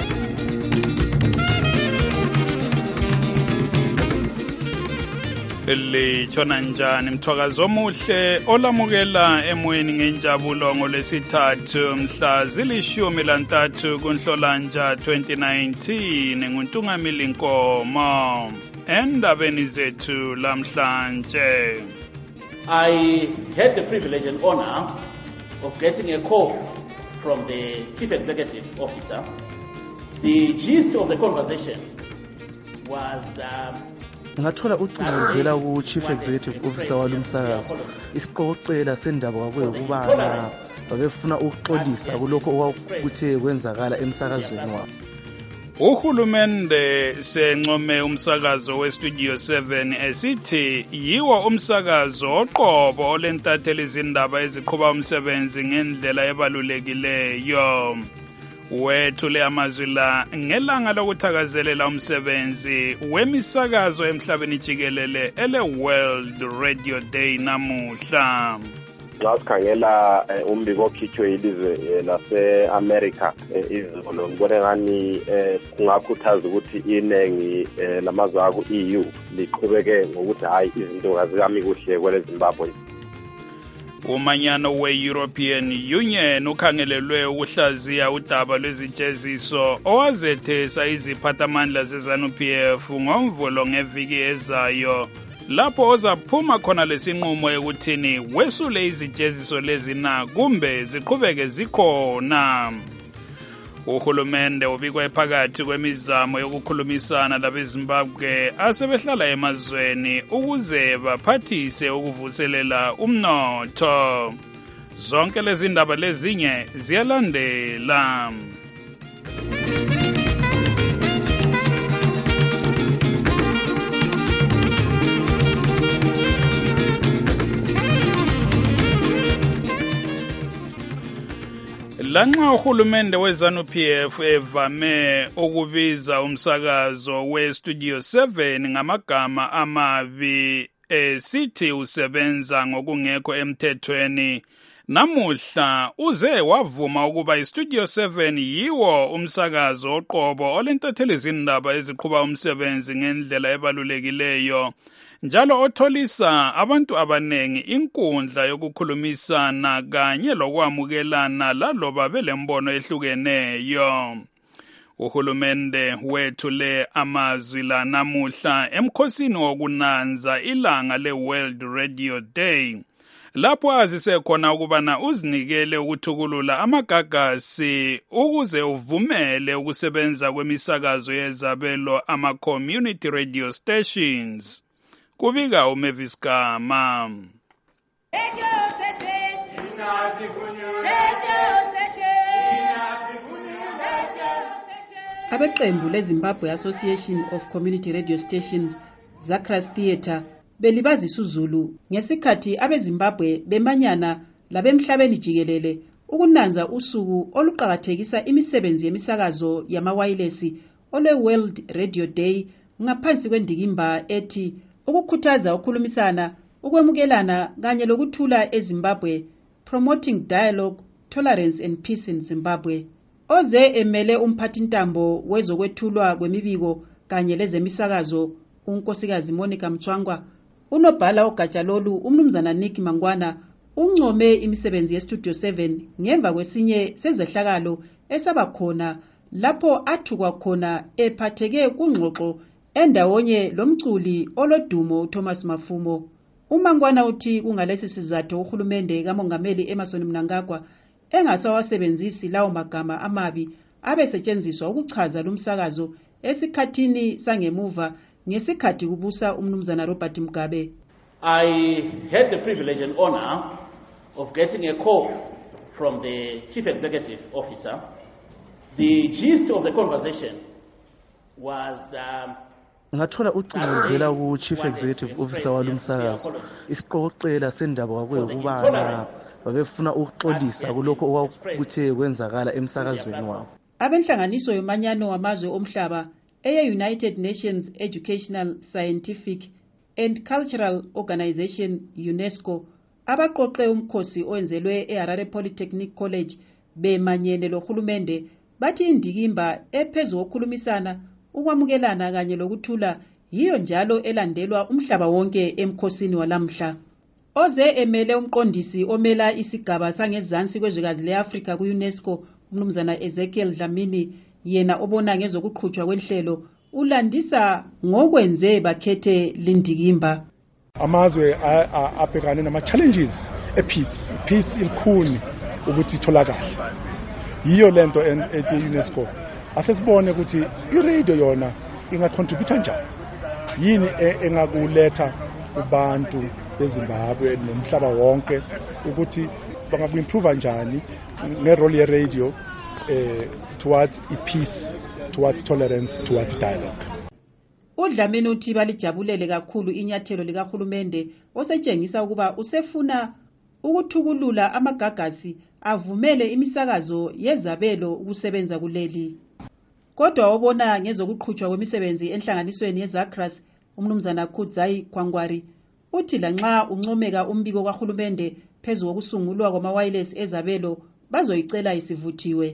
Litshona njani mthwakazi omuhle olamukela emoyeni ngenjabulo ngolwesithathu mhla zilishumi lantathu kuNhlolanja twenty nineteen nguNtungamili Nkomo. Endabeni zethu lamhlanje. I had the privilege and honor of getting a call from the Chief Executive Officer. The gist of the conversation was um, ngathola ucingo luvela ku-chief executive officer walomsakazo isiqokoqela sendaba kwakuyikubana babefuna ukuxolisa kulokho okwakuthe kwenzakala emsakazweni wabo. Uhulumende sencome umsakazo weStudio seven esithi yiwo umsakazo oqobo olentathela izindaba eziqhuba umsebenzi ngendlela ebalulekileyo. Wethule amazwi la ngelanga lokuthakazelela umsebenzi wemisakazo emhlabeni jikelele ele World Radio Day namuhla. Xa sikhangela umbiko okhitshwe ilizwe lase-America izolo ngibone ngani kungakhuthaza ukuthi inengi lamazwe aku-E U liqhubeke ngokuthi hayi izinto azikami kuhle kwele Zimbabwe. Umanyano we-European Union ukhangelelwe ukuhlaziya udaba lwezijeziso owazethesa iziphathamandla ze-ZANU-P F ngomvulo ngeviki ezayo lapho ozaphuma khona lesinqumo ekuthini wesule izijeziso lezi na kumbe ziqhubeke zikhona. Uhulumende ubikwa ephakathi kwemizamo yokukhulumisana labeZimbabwe asebehlala emazweni ukuze baphathise ukuvuselela umnotho. Zonke lezi ndaba lezinye ziyalandela. Lanxa uhulumende we-ZANU-P F evame ukubiza umsakazo we-Studio seven ngamagama amabi esithi usebenza ngokungekho emthethweni, namuhla uze wavuma ukuba iStudio seven yiwo umsakazo oqobo olentathela izindaba eziqhuba umsebenzi ngendlela ebalulekileyo, njalo otholisa abantu abanengi inkundla yokukhulumisana kanye lokwamukelana laloba belembono ehlukeneyo. Uhulumende wethule amazwi la namuhla emkhosini wokunanza ilanga le-World Radio Day, lapho azise khona ukubana uzinikele ukuthukulula amagagasi ukuze uvumele ukusebenza kwemisakazo yezabelo ama-community radio stations. Kubika uMavis Gama. Abeqembu leZimbabwe Association of Community Radio Stations, Zakras Theatre, belibazisa uZulu ngesikhathi abeZimbabwe bemanyana labemhlabeni jikelele ukunanza usuku oluqhakathekisa imisebenzi yemisakazo yamawayilesi ole World Radio Day ngaphansi kwendikimba ethi ukukhuthaza ukukhulumisana, ukwemukelana kanye lokuthula eZimbabwe, promoting dialogue, tolerance and peace in Zimbabwe. Oze emele umphathintambo wezokwethulwa kwemibiko kanye lezemisakazo unkosikazi Monica Mchwangwa, unobhala ogatsha lolu umnumzana Nick Mangwana uncome imisebenzi yeStudio seven ngemva kwesinye sezehlakalo esabakhona lapho athukwa khona ephatheke kungxoxo endawonye lomculi olodumo uThomas Mafumo. uMangwana uthi kungalesi sizathu uhulumende kamongameli Emmerson Mnangagwa engasawasebenzisi lawo magama amabi abesetshenziswa ukuchaza lumsakazo esikhathini sangemuva ngesikhathi kubusa umnumzana Robert Mugabe. I had the privilege and honor of getting a call from the Chief Executive Officer. The gist of the conversation was um, ngathola ucingo luvela ku-chief executive officer walumsakazo isiqoqela sendaba kwakuyikubana babefuna ukuxolisa kulokho okwakuthe kwenzakala emsakazweni wabo. Abenhlanganiso yomanyano wamazwe omhlaba eye-United Nations Educational, Scientific and Cultural Organization UNESCO abaqoqe umkhosi owenzelwe eHarare Polytechnic College bemanyene lohulumende bathi indikimba ephezu kokukhulumisana ukwamukelana kanye lokuthula yiyo njalo elandelwa umhlaba wonke emkhosini walamhla. Oze emele umqondisi omela isigaba sangezansi kwezwekazi leAfrika ku-UNESCO umnumzana Ezekiel Dlamini yena obona ngezokuqhutshwa kwenhlelo ulandisa ngokwenze bakhethe lindikimba. Amazwe abhekane nama-challenges e-peace peace ilikhuni ukuthi itholakale. Yiyo lento ethi UNESCO asesibone ukuthi iradio yona ingacontribute njani, yini engakuletha kubantu beZimbabwe nomhlaba wonke ukuthi bangakuimprove njani ngerole ye-radio eh, towards peace, towards tolerance, towards dialogue. uDlamini uthi balijabulele kakhulu inyathelo likahulumende osetshengisa ukuba usefuna ukuthukulula amagagasi avumele imisakazo yezabelo ukusebenza kuleli. Kodwa obona ngezokuqhutshwa kwemisebenzi enhlanganisweni yeZagras umnumzana Kudzai Kwangwari uthi lanxa uncomeka umbiko kahulumende phezu kokusungulwa kwama-wireless ezabelo bazoyicela isivuthiwe.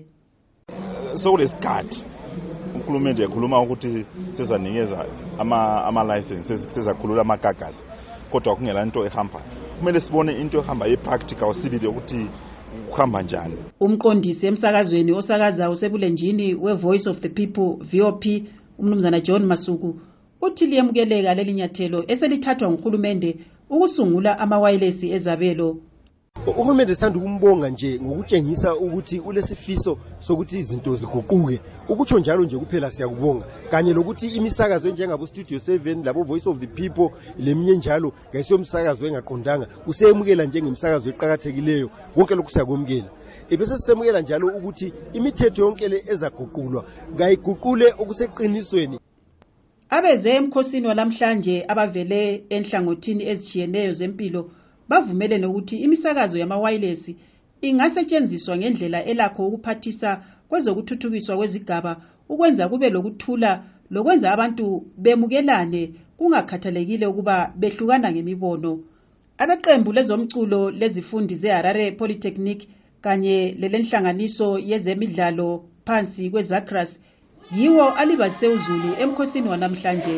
Sokulesikhathi ukhulumende ekhuluma ukuthi sezanikeza ama ama license sezakhulula amagagasi kodwa kungela into ehambayo. Kumele sibone into ehamba ye-practical sibili ukuthi kuhamba njani. Umqondisi emsakazweni osakaza usebulenjini we-Voice of the People V O P umnumzana John Masuku uthi liyemukeleka leli nyathelo eselithathwa nguhulumende ukusungula ama-wireless ezabelo. Uhulumende sithanda ukumbonga nje ngokutshengisa ukuthi ulesifiso sokuthi izinto ziguquke. Ukutsho njalo nje kuphela siyakubonga. Kanye lokuthi imisakazo njengabo Studio seven labo Voice of the People leminye njalo ngayisiyo umsakazo engaqondanga useyemukela njengemsakazo eqhakathekileyo. Konke lokhu siyakwamukela. Ebese sisemukela njalo ukuthi imithetho yonke le ezaguqulwa ngayiguqule okuseqinisweni. Abeze emkhosini walamhlanje abavele enhlangothini ezijiyeneyo zempilo bavumele nokuthi imisakazo yama-wireless ingasetshenziswa ngendlela elakho ukuphathisa kwezokuthuthukiswa kwezigaba ukwenza kube lokuthula lokwenza abantu bemukelane kungakhathalekile ukuba behlukana ngemibono. Abeqembu lezomculo lezifundi zeHarare Polytechnic kanye lelenhlanganiso yezemidlalo phansi kweZagras yiwo alibase uzulu emkhosini wanamhlanje.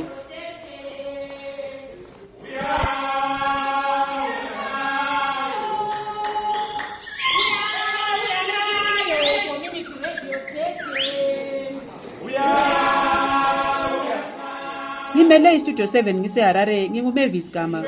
Ngimele iStudio seven ngiseHarare nginguMavis Gama.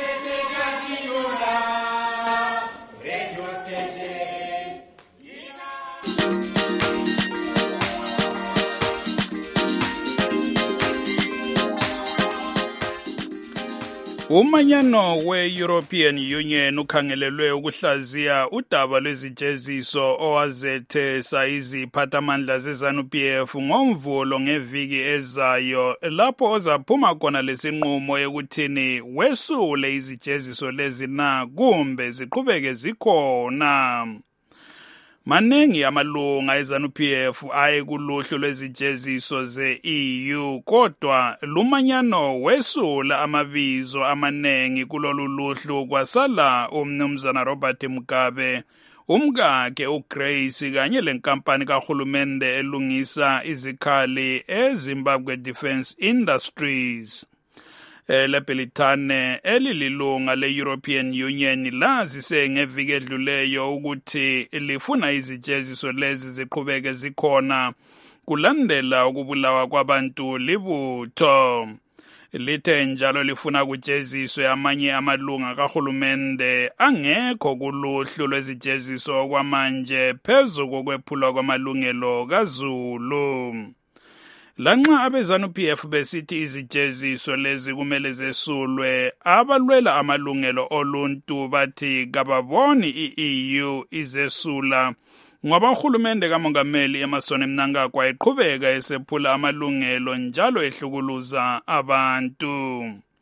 Umanyano we-European Union ukhangelelwe ukuhlaziya udaba lwezijeziso owazethesa iziphathamandla ze-ZANU-P F ngomvulo ngeviki ezayo lapho ozaphuma khona lesinqumo ekuthini wesule izijeziso lezi na kumbe ziqhubeke zikhona. Maningi amalunga eZANU-P F aye kuluhlu lwezijeziso ze-E U kodwa lumanyano wesula amabizo amanengi kulolu luhlu kwasala umnumzana Robert Mugabe umkakhe uGrace kanye lenkampani kahulumende elungisa izikhali eZimbabwe Defence Industries. Lebhelithane elililunga le-European Union lazise ngeviki edluleyo ukuthi lifuna izijeziso lezi ziqhubeke zikhona kulandela ukubulawa kwabantu libutho. Lithe njalo lifuna kujeziswe amanye amalunga kahulumende angekho kuluhlu lwezijeziso kwamanje phezu kokwephulwa kwamalungelo kaZulu. Lanxa abeZANU-P F besithi izijeziso lezi kumele zesulwe, abalwela amalungelo oluntu bathi kababoni i-E U izesula ngoba uhulumende kamongameli Emmerson Mnangagwa eqhubeka esephula amalungelo njalo ehlukuluza abantu.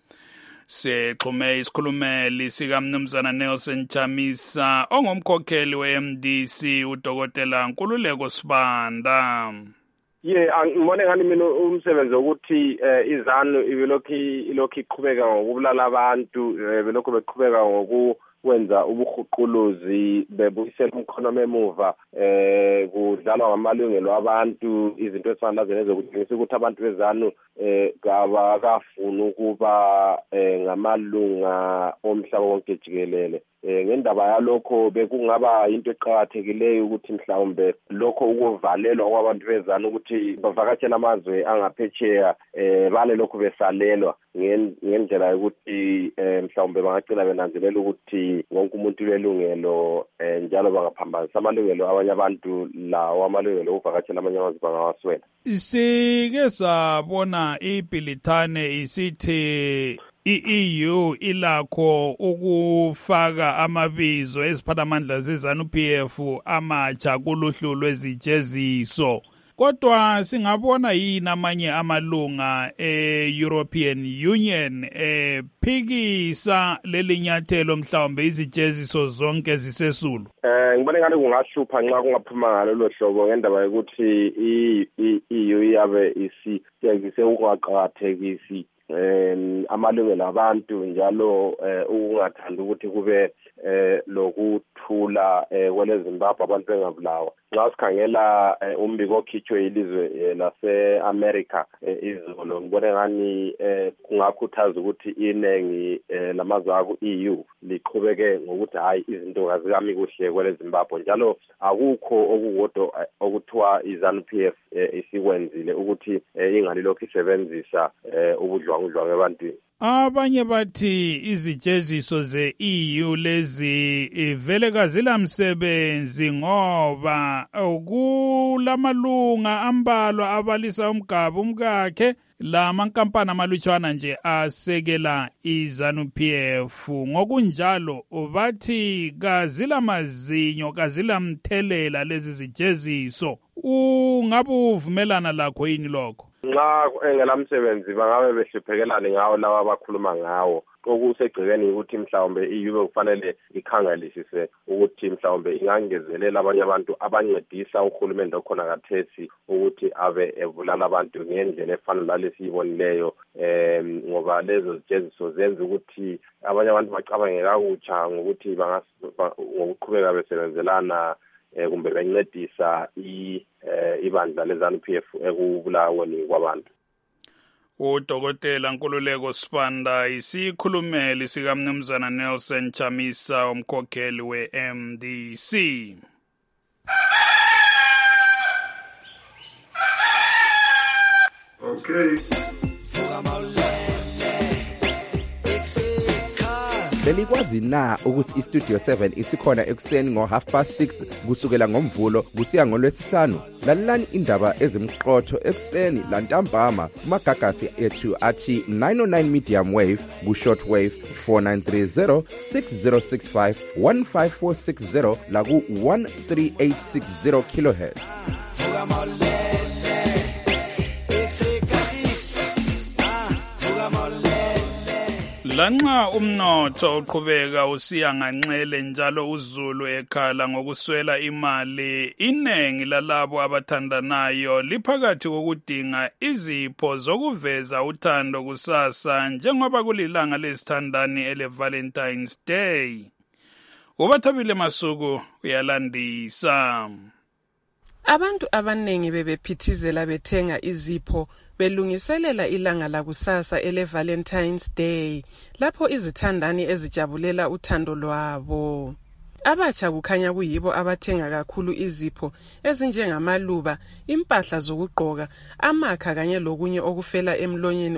Sexhume isikhulumeli sikaMnumzana Nelson Chamisa ongumkhokheli we-M D C uDokotela Nkululeko Sibanda. Ye ngibone ngani mina umsebenzi ukuthi iZANU ibilokhu ilokhu iqhubeka ngokubulala abantu belokhu beqhubeka ngoku wenza ubuhuquluzi bebuyisela umkhono emuva eh kudlalwa ngamalungelo abantu izinto ezifana nazo nezokuthengisa ukuthi abantu beZANU eh kabakafuna ukuba ngamalunga omhlaba wonke jikelele. Eh ngendaba yalokho bekungaba into eqhakathekileyo ukuthi mhlawumbe lokho ukuvalelwa kwabantu beZANU ukuthi bavakatshela amazwe angaphetsheya eh bale lokho besalelwa ngendlela yokuthi mhlawumbe bangagcina benanzelela ukuthi wonke umuntu ulelungelo njalo bangaphambanisa amalungelo abanye abantu lawo amalungelo okuvakatshela amanye amazwe bangawaswela. Sike sabona ibhilithane isithi i-E U ilakho ukufaka amabizo eziphathamandla zeZANU-P F amatsha kuluhlu lwezijeziso. Kodwa singabona yini amanye amalunga e-European Union ephikisa leli nyathelo mhlawumbe izijeziso zonke zisesulu? Eh ngibona ngani kungahlupha nxa kungaphuma ngalelo hlobo ngendaba yokuthi i-E U yabe isiyekise ukungaqhathekisi um amalungelo abantu njalo ukungathanda ukuthi kube lokuthula kwele Zimbabwe abantu bengabulawa. Nxa sikhangela umbiko okhitshwe ilizwe lase-America izolo ngibone ngani kungakhuthaza ukuthi inengi lamazwe aku-E U liqhubeke ngokuthi hayi izinto azikami kuhle kwele Zimbabwe njalo akukho okukodwa okuthiwa iZANU-P F isikwenzile ukuthi ingalilokhu isebenzisa ubudlwangudlwangu ebantwini. Abanye bathi izijeziso ze-E U lezi ivele kazila msebenzi ngoba kulamalunga ambalwa abalisa umgaba umkakhe la mankampani amalutshwana nje asekela iZANU-P F. Ngokunjalo bathi kazila mazinyo kazila mthelela lezi zijeziso. Ungabe uvumelana lakho yini lokho? Nxa engelamsebenzi bangabe behluphekelane ngawo lawa abakhuluma ngawo. Okusegcekeni ukuthi mhlawumbe i-U kufanele ikhangelisise ukuthi mhlawumbe ingangezelela abanye abantu abancedisa uhulumende okhona kathesi ukuthi abe evulala abantu ngendlela efana lalesiyibonileyo em ngoba lezo zijeziso zenza ukuthi abanye abantu bacabange kakutsha ngokuthi ngokuqhubeka besebenzelana kumbe bencedisa ibandla leZANU-P F ekubulaweni kwabantu. uDokotela Nkululeko Sibanda isikhulumeli sikaMnumzana Nelson Chamisa umkhokheli we-M D C. Okay. Belikwazi na ukuthi iStudio seven isikhona ekuseni ngo half past six kusukela ngomvulo kusiya ngolwesihlanu? Lalelani indaba ezimqotho ekuseni lantambama kumagagasi ethu athi nine oh nine medium wave ku short wave four nine three zero six zero six five one five four six zero la ku one three eight six zero kilohertz. Lanxa umnotho uqhubeka usiya nganxele njalo uZulu ekhala ngokuswela imali, inengi lalabo abathandanayo liphakathi kokudinga izipho zokuveza uthando kusasa njengoba kulilanga lesithandani ele Valentine's Day. Ubathabile Masuku uyalandisa. Abantu abanengi bebephithizela bethenga izipho belungiselela ilanga lakusasa ele Valentine's Day lapho izithandani ezijabulela uthando lwabo. Abatsha kukhanya kuyibo abathenga kakhulu izipho ezinjengamaluba, impahla zokugqoka, amakha kanye lokunye okufela emlonyeni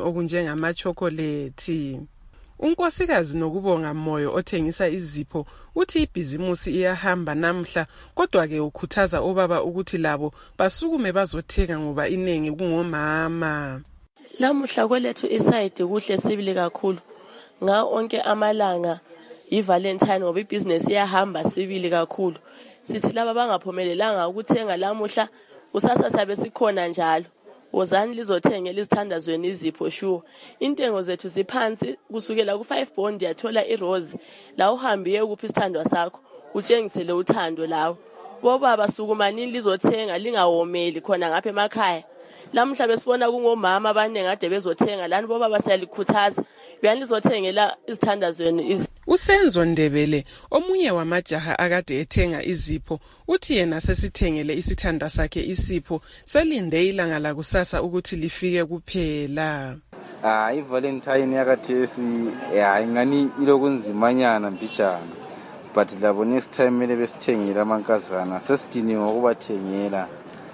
okunjengama-chocolate. Unkosikazi Nokubonga Moyo othengisa izipho uthi ibhizimusi iyahamba namhla, kodwa ke ukhuthaza obaba ukuthi labo basukume bazothenga ngoba inengi kungomama. Lamuhla kwelethu iside kuhle sibili kakhulu. Nga onke amalanga iValentine ngoba ibhizinesi iyahamba sibili kakhulu. Sithi laba bangaphumelelanga ukuthenga lamuhla, kusasa sabe sikhona njalo. Wozani lizothenga lizithandazweni izipho sure. Intengo zethu ziphansi kusukela ku five bond yathola irose. La uhambiye ukuphi isithandwa sakho, utshengisele uthando lawo. Bobaba sukumanini lizothenga lingawomeli khona ngapha emakhaya. Lamhla besibona kungomama abanenge ade bezothenga lani bobaba siyalikhuthaza. Uyani lizothengela izithandazweni iz Usenzo Ndebele omunye wamajaha akade ethenga izipho uthi yena sesithengele isithandwa sakhe isipho selinde ilanga la kusasa ukuthi lifike kuphela. Ah iValentine yakathesi ya ingani ilokunzimanyana mbijana, but labo next time mele besithengele amankazana sesidiniwe ukubathengela.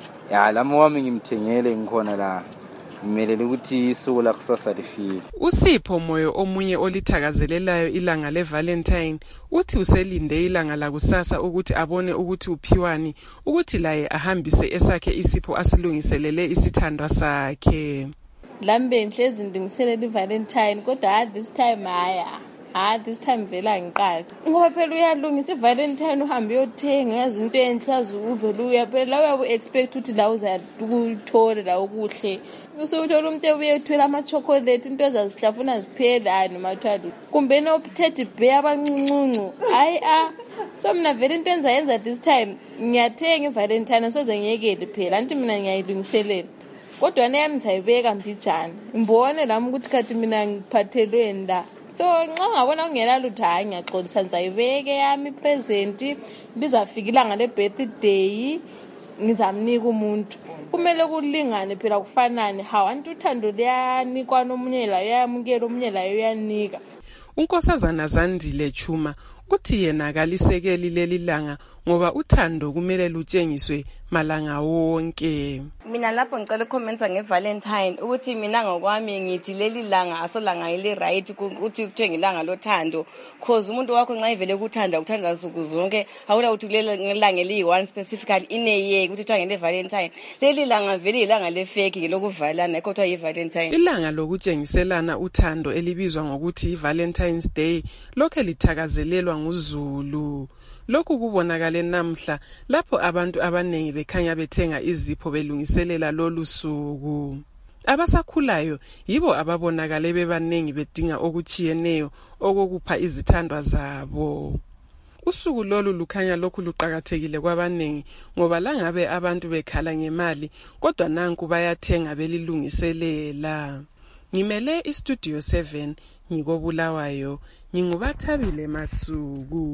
Ya lami wami ngimthengele ngikhona la Mmelele ukuthi isuku la kusasa lifike. Usipho Moyo omunye olithakazelelayo ilanga leValentine uthi uselinde ilanga la kusasa ukuthi abone ukuthi uphiwani ukuthi laye ahambise esakhe isipho asilungiselele isithandwa sakhe. Lambe nhlezi ndingiselela iValentine kodwa at this time haya. Ah this time vela ngiqala. Ngoba phela uyalungisa iValentine uhambe uyothenga yazi into enhlazi uvela uya phela uyabe expect ukuthi la uzathola la okuhle. Usuthola umuntu ebuye ethwela ama chocolate into ezazihlafuna ziphela noma thwala. Kumbe no teddy bear abancuncuncu. Hayi ah so mina vele into enzayenza this time ngiyathenga iValentine soze ngiyekele phela anti mina ngiyayilungiselela. Kodwa nami sayibeka mbijana. Ngibone lami ukuthi kathi mina ngiphathelweni la. So nxa ngabona ungela lutho hayi ngiyaxolisa nzayibeke yami present bizafika ilanga le birthday ngizamnika umuntu. Kumele kulingane phela kufanane hawantu uthando liyanikwa nomunye la yamukela omunye la uyanika. Unkosazana Zandile Chuma uthi yena kalisekeli leli langa ngoba uthando kumele lutshengiswe malanga wonke. Mina lapho ngicela comments ngeValentine ukuthi mina ngokwami ngithi leli langa asolanga ile right ukuthi kuthenga ilanga lothando cause umuntu wakho nxa ivele kuthanda ukuthanda nsuku zonke awula uthi leli langa eli one specifically ineye ukuthi kuthiwa ngeValentine. Leli langa vele ilanga le fake lokuvalana ekho kuthiwa yiValentine. Ilanga lokutshengiselana uthando elibizwa ngokuthi iValentine's Day lokho lithakazelelwa nguZulu. Lokhu kubonakala namhla lapho abantu abanengi bekhanya bethenga izipho belungiselela lolu suku. Abasakhulayo yibo ababonakala bebanengi bedinga okuchiyeneyo okukupha izithandwa zabo. Usuku lolu lukhanya lokhu luqhakathekile kwabanengi ngoba langabe abantu bekhala ngemali kodwa nanku bayathenga belilungiselela. Ngimele iStudio seven ngikobulawayo ngingubathabile Masuku.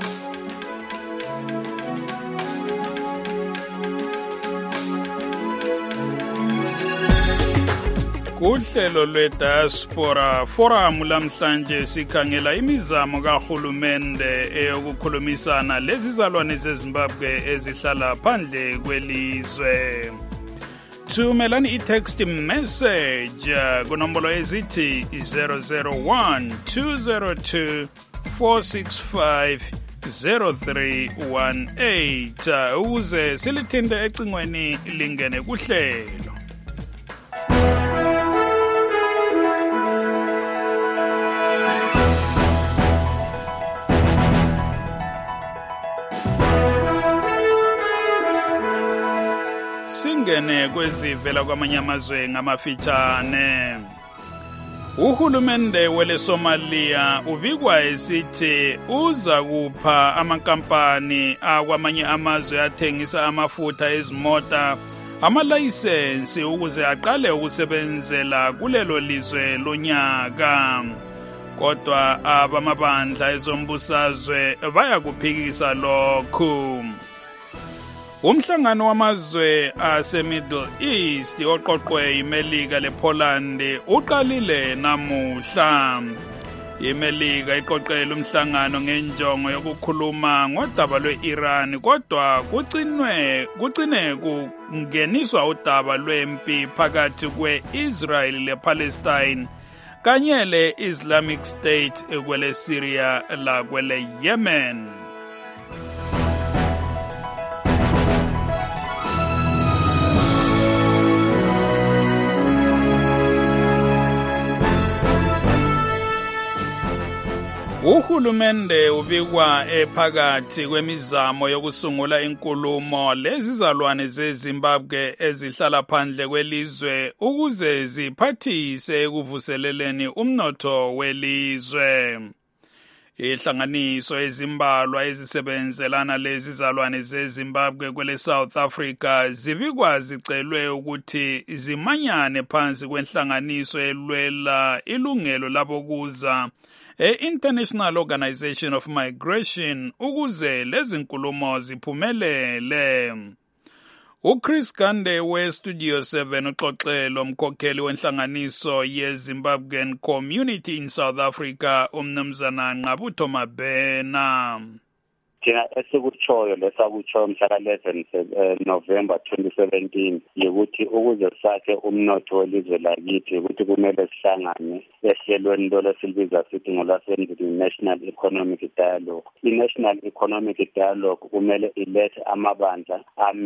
Kuhlelo lwe-Diaspora Forum lamhlanje sikhangela imizamo kahulumende eyokukhulumisana lezizalwane zeZimbabwe ezihlala phandle kwelizwe. Thumelani i-text message kunombolo ezithi zero zero one two zero two four six five zero three one eight ukuze silithinte ecingweni lingene kuhlelo. Singene kwezivela kwamanye amazwe ngamafitshane. Uhulumende wele Somalia ubikwa esithi uza kupha amakampani akwamanye amazwe athengisa amafutha ezimota amalayisensi ukuze aqale ukusebenzela kulelo lizwe lonyaka. Kodwa abamabandla ezombusazwe bayakuphikisa lokhu. Umhlangano wamazwe ase-Middle East oqoqwe iMelika lePoland uqalile namuhla. imelika iqoqela umhlangano ngenjongo yokukhuluma ngodaba lwe-Iran kodwa kucinwe kucine kungeniswa udaba lwempi phakathi kwe-Israel le-Palestine kanye le-Islamic State kwele Syria la kwele Yemen. Uhulumende ubikwa ephakathi kwemizamo yokusungula inkulumo lezizalwane zeZimbabwe ezihlala phandle kwelizwe ukuze ziphathise ekuvuseleleni umnotho welizwe. Ihlanganiso ezimbalwa ezisebenzelana lezizalwane zeZimbabwe kwele South Africa zibikwa zicelwe ukuthi zimanyane phansi kwenhlanganiso elwela ilungelo labokuza e-International Organization of Migration ukuze lezi nkulumo ziphumelele. uChris Gande we-Studio seven uxoxelo umkhokheli wenhlanganiso ye-Zimbabwean Community in South Africa umnumzana Nqabutho Mabhena. Thina esikutshoyo lesakutshoyo mhla eleven November twenty seventeen yokuthi ukuze sakhe umnotho welizwe lakithi ukuthi kumele sihlangane ehlelweni lo lesilibiza sithi ngolwasendulo National Economic Dialogue. I-National Economic Dialogue kumele ilethe amabandla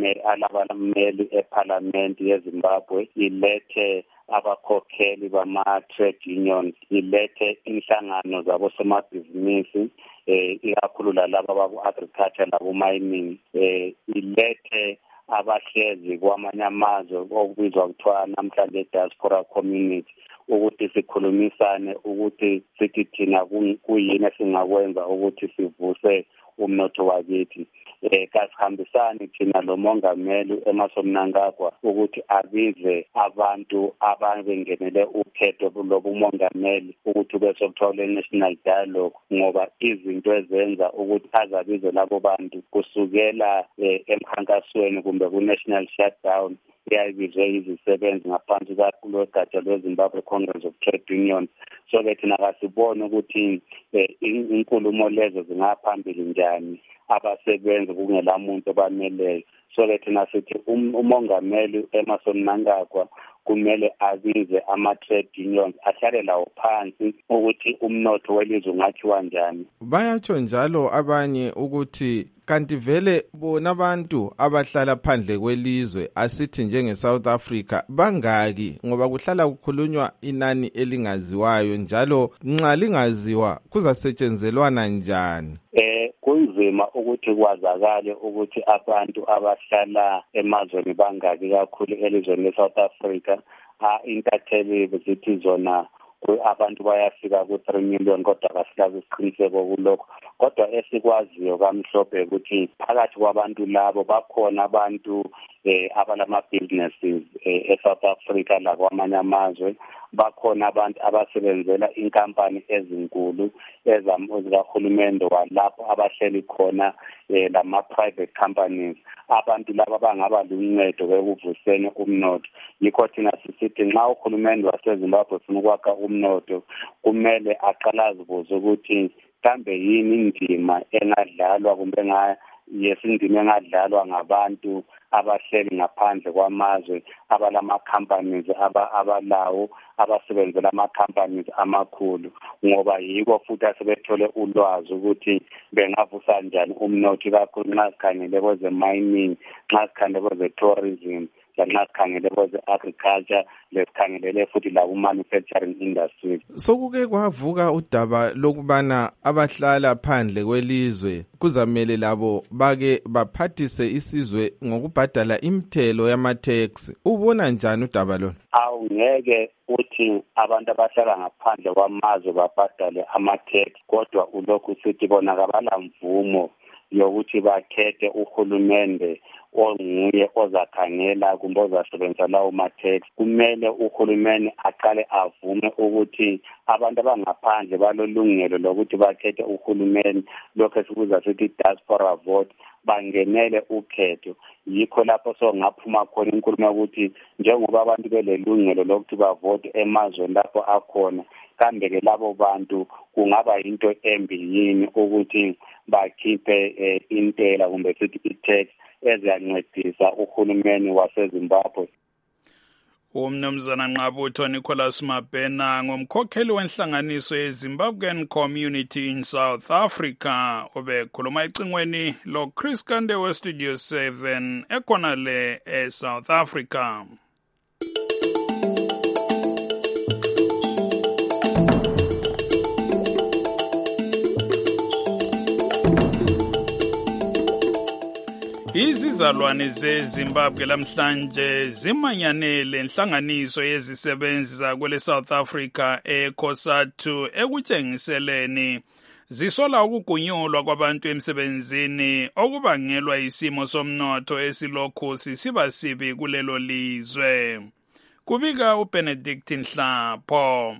alabameli eParliament yeZimbabwe, ilethe abakhokheli bama-trade unions, ilethe inhlangano zabosomabhizinisi eh ikakhulu lalabo abaku-agriculture labo-mining, eh ilethe abahlezi kwamanye amazwe okubizwa kuthiwa namhlanje diaspora community ukuthi sikhulumisane ukuthi sithi thina kuyini esingakwenza ukuthi sivuse umnotho wakithi. Eh kasihambisani thina lo mongameli Emmerson Mnangagwa ukuthi abize abantu abangenele ukhetho lobumongameli ukuthi bese kuthola national dialogue ngoba izinto ezenza ukuthi azabize labo bantu kusukela emkhankasweni kumbe ku national shutdown yayibizwe izisebenzi ngaphansi kwakulogatsha lweZimbabwe Congress of Trade Unions. So ke thina kasibona ukuthi inkulumo lezo zingaphambili njani abasebenzi kungela muntu obameleyo. So ke thina sithi umongameli Emmerson Mnangagwa kumele abize ama-trade unions ahlale lawo phansi ukuthi umnotho welizwe ungakhiwa njani. Bayatsho njalo abanye ukuthi kanti vele bona abantu abahlala phandle kwelizwe asithi njenge South Africa bangaki ngoba kuhlala kukhulunywa inani elingaziwayo njalo nxa lingaziwa kuzasetshenzelwana njani. Eh kunzima ukuthi kwazakale ukuthi abantu abahlala emazweni bangaki kakhulu elizweni leSouth Africa. Ah intatheli bezithi zona abantu bayafika ku three million kodwa basilazi isiqiniseko kulokho. Kodwa esikwaziyo kamhlophe ukuthi phakathi kwabantu labo bakhona abantu eh abalama businesses eSouth Africa la kwamanye amazwe, bakhona abantu abasebenzela inkampani ezinkulu ezikahulumende walapho abahleli khona lama private companies. Abantu laba bangaba luncedo kwekuvuseni umnotho. Yikho thina sisithi nxa uhulumende waseZimbabwe ufuna ukwakha umnotho kumele aqala azibuze ukuthi kambe yini indima engadlalwa kumbe nga yesindima engadlalwa ngabantu abahleli ngaphandle kwamazwe abalama companies aba abalawo abasebenzela ama companies amakhulu, ngoba yiko futhi asebethole ulwazi ukuthi bengavusa kanjani umnotho kakhulu nxa sikhangele kweze mining, nxa sikhangele kweze tourism, nxa sikhangele kweze agriculture, lesikhangelele futhi la manufacturing industry. Sokuke kwavuka udaba lokubana abahlala phandle kwelizwe kuzamele labo bake baphathise isizwe ngokubhadala imithelo yama-tax. Ubona njani udaba lona? Awu ngeke uthi abantu abahlala ngaphandle kwamazwe babhadale ama-tax kodwa ulokhu sithi bona kabala mvumo yokuthi bakhethe uhulumende onguye ozakhangela kumbe ozasebenza lawo ma-tax. Kumele uhulumeni aqale avume ukuthi abantu abangaphandle balolungelo lokuthi bakhethe uhulumeni, lokho esikubiza sithi diaspora vote, bangenele ukhetho. Yikho lapho songaphuma khona inkulumo ukuthi njengoba abantu belelungelo lokuthi bavote emazweni lapho akhona, kambe ke labo bantu kungaba into embi yini ukuthi bakhiphe eh, intela kumbe sithi i-tax eziyancedisa uhulumeni waseZimbabwe. Umnumzana Nqabutho Nicholas Mabhena ngumkhokheli wenhlanganiso yeZimbabwean Community in South Africa obekhuluma ecingweni lo Chris Kande we Studio seven ekhona le eSouth Africa. Izizalwane zeZimbabwe lamhlanje zimanyanele inhlanganiso yezisebenzi zakwele South Africa eCOSATU ekutshengiseleni zisola ukugunyulwa kwabantu emsebenzini okubangelwa isimo somnotho esilokhu sisiba sibi kulelo lizwe. Kubika uBenedict Nhlapho.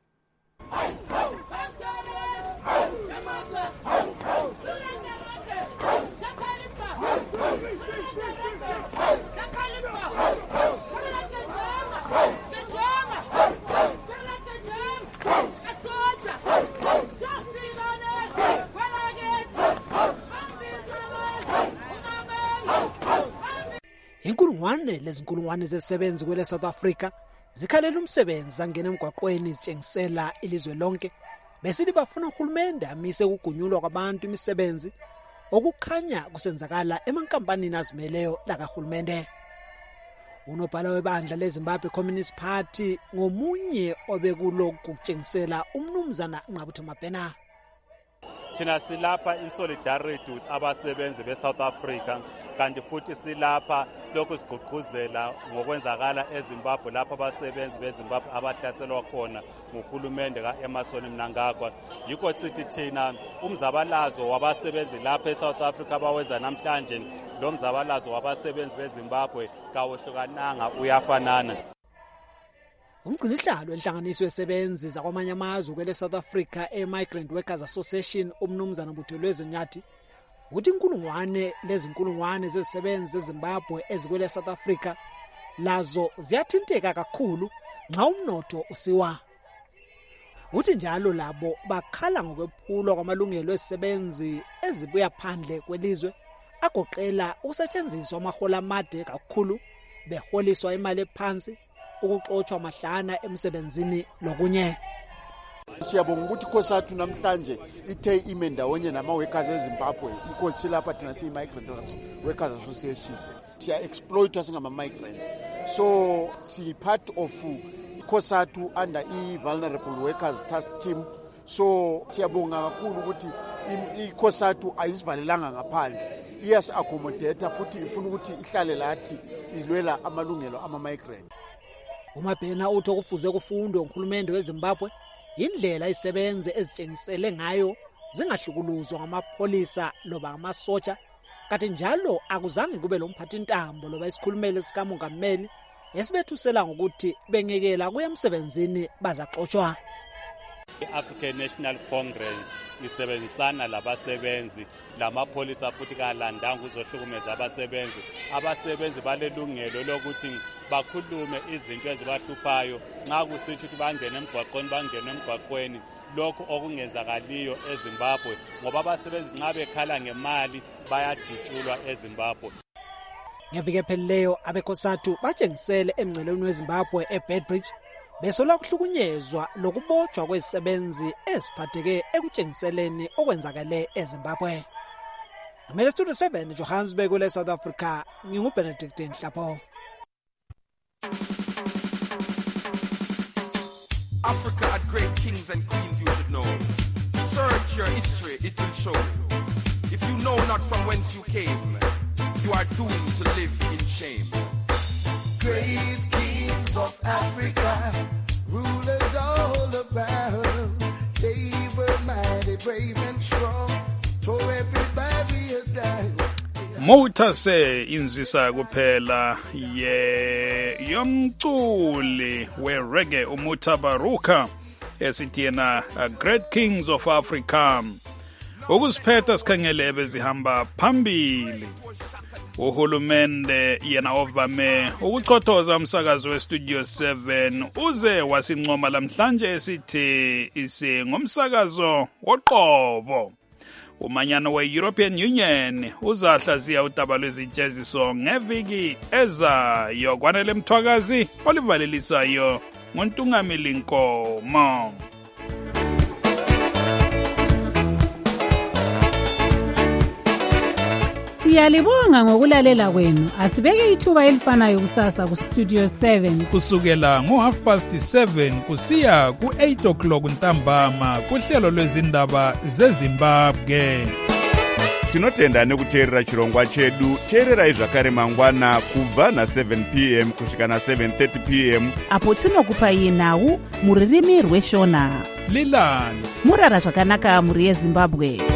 Inkulungwane lezinkulungwane zezisebenzi kwele South Africa zikhalela umsebenzi zangena emgwaqweni zitshengisela ilizwe lonke bese libafuna uhulumende amise ukugunyulwa kwabantu imisebenzi okukhanya kusenzakala emankampanini azimeleyo lakahulumende. Unobhala webandla leZimbabwe Communist Party ngomunye obekulokhu kutshengisela umnumzana Nqabutho Mabhena. Thina silapha in solidarity with abasebenzi beSouth Africa kanti futhi silapha silokhu sigqugquzela ngokwenzakala eZimbabwe lapha abasebenzi beZimbabwe abahlaselwa khona nguhulumende kaEmmerson Mnangagwa. Yikho sithi thina umzabalazo wabasebenzi lapha eSouth Africa abawenza namhlanje lo mzabalazo wabasebenzi beZimbabwe kawehlukananga uyafanana. Umgcinisihlalo wenhlanganiso yesebenzi zakwamanye amazwe kwele South Africa eMigrant Workers Association umnumzana Buthelezi Nyathi uthi inkulungwane lezinkulungwane zezisebenzi zeZimbabwe ezikwele South Africa lazo ziyathinteka kakhulu nxa umnotho usiwa. Uthi njalo labo bakhala ngokwephulwa kwamalungelo ezisebenzi ezibuya phandle kwelizwe agoqela ukusetshenziswa amahola amade kakhulu beholiswa imali ephansi ukuxoxwa mahlana emsebenzini lokunye. Siyabonga ukuthi COSATU namhlanje ithe ime ndawonye nama-workers eZimbabwe ikhosi lapha thina siyi-Migrant Workers Association siya-exploitwa singama-migrant so siyi-part of COSATU under i-Vulnerable Workers Task Team so siyabonga kakhulu ukuthi i-COSATU ayisivalelanga ngaphandle iyasi-accommodata futhi ifuna ukuthi ihlale lathi ilwela amalungelo ama-migrant. uMabhena uthi okufuze kufundwe nguhulumende weZimbabwe indlela isebenze ezitshengisele ngayo zingahlukuluzwa ngamapholisa loba ngamasotsha kanti njalo akuzange kube lo mphathi intambo loba isikhulumeli sikamongameli esibethusela ngokuthi bengekela kuya emsebenzini bazaxoxwa. I-African National Congress isebenzisana labasebenzi lamapholisa futhi kalandanga uzohlukumeza abasebenzi abasebenzi balelungelo lokuthi bakhulume izinto ezibahluphayo nxa kusithi ukuthi bangene emgwaqweni bangene emgwaqweni lokho okungenzakaliyo eZimbabwe ngoba abasebenzi nxa bekhala ngemali bayadutshulwa eZimbabwe. Ngeviki ephelileyo abeCOSATU batshengisele emngcelweni weZimbabwe eBedbridge besola kuhlukunyezwa lokubotshwa kwezisebenzi eziphatheke ekutshengiseleni okwenzakale eZimbabwe. Amele Studio seven Johannesburg kule South Africa nginguBenedict Nhlapho. Africa had great kings and queens you should know. Search your history, it will show. If you know not from whence you came, you are doomed to live in shame. Great kings of Africa, rulers all around. They were mighty, brave and strong, tore every barrier down. Mutase inzisa kuphela ye yomculi wereggae uMutabaruka esithiyena Great Kings of Africa. Ukusiphetha sikhangelebe zihamba phambili. Uhulumende yena ovame ukuchothoza umsakazo weStudio seven uze wasincoma lamhlanje esithi ise ngomsakazo woqobo. Umanyano we-European Union uzahlaziya udaba lwezijeziso ngeviki ezayo. Kwanele Mthwakazi olivalelisayo ngoNtungamili Nkomo. Siyalibonga ngokulalela kwenu. Asibeke ithuba elifanayo kusasa ku Studio seven kusukela ngo half past seven kusiya ku eight o'clock ntambama kuhlelo lwezindaba zeZimbabwe. Tinotenda nekuteerera chirongwa chedu. Teererai zvakare mangwana kubva na seven p m kusvika na seven thirty p m apo tinokupai nhau muririmi rweshona. Lilani murara zvakanaka muri yeZimbabwe.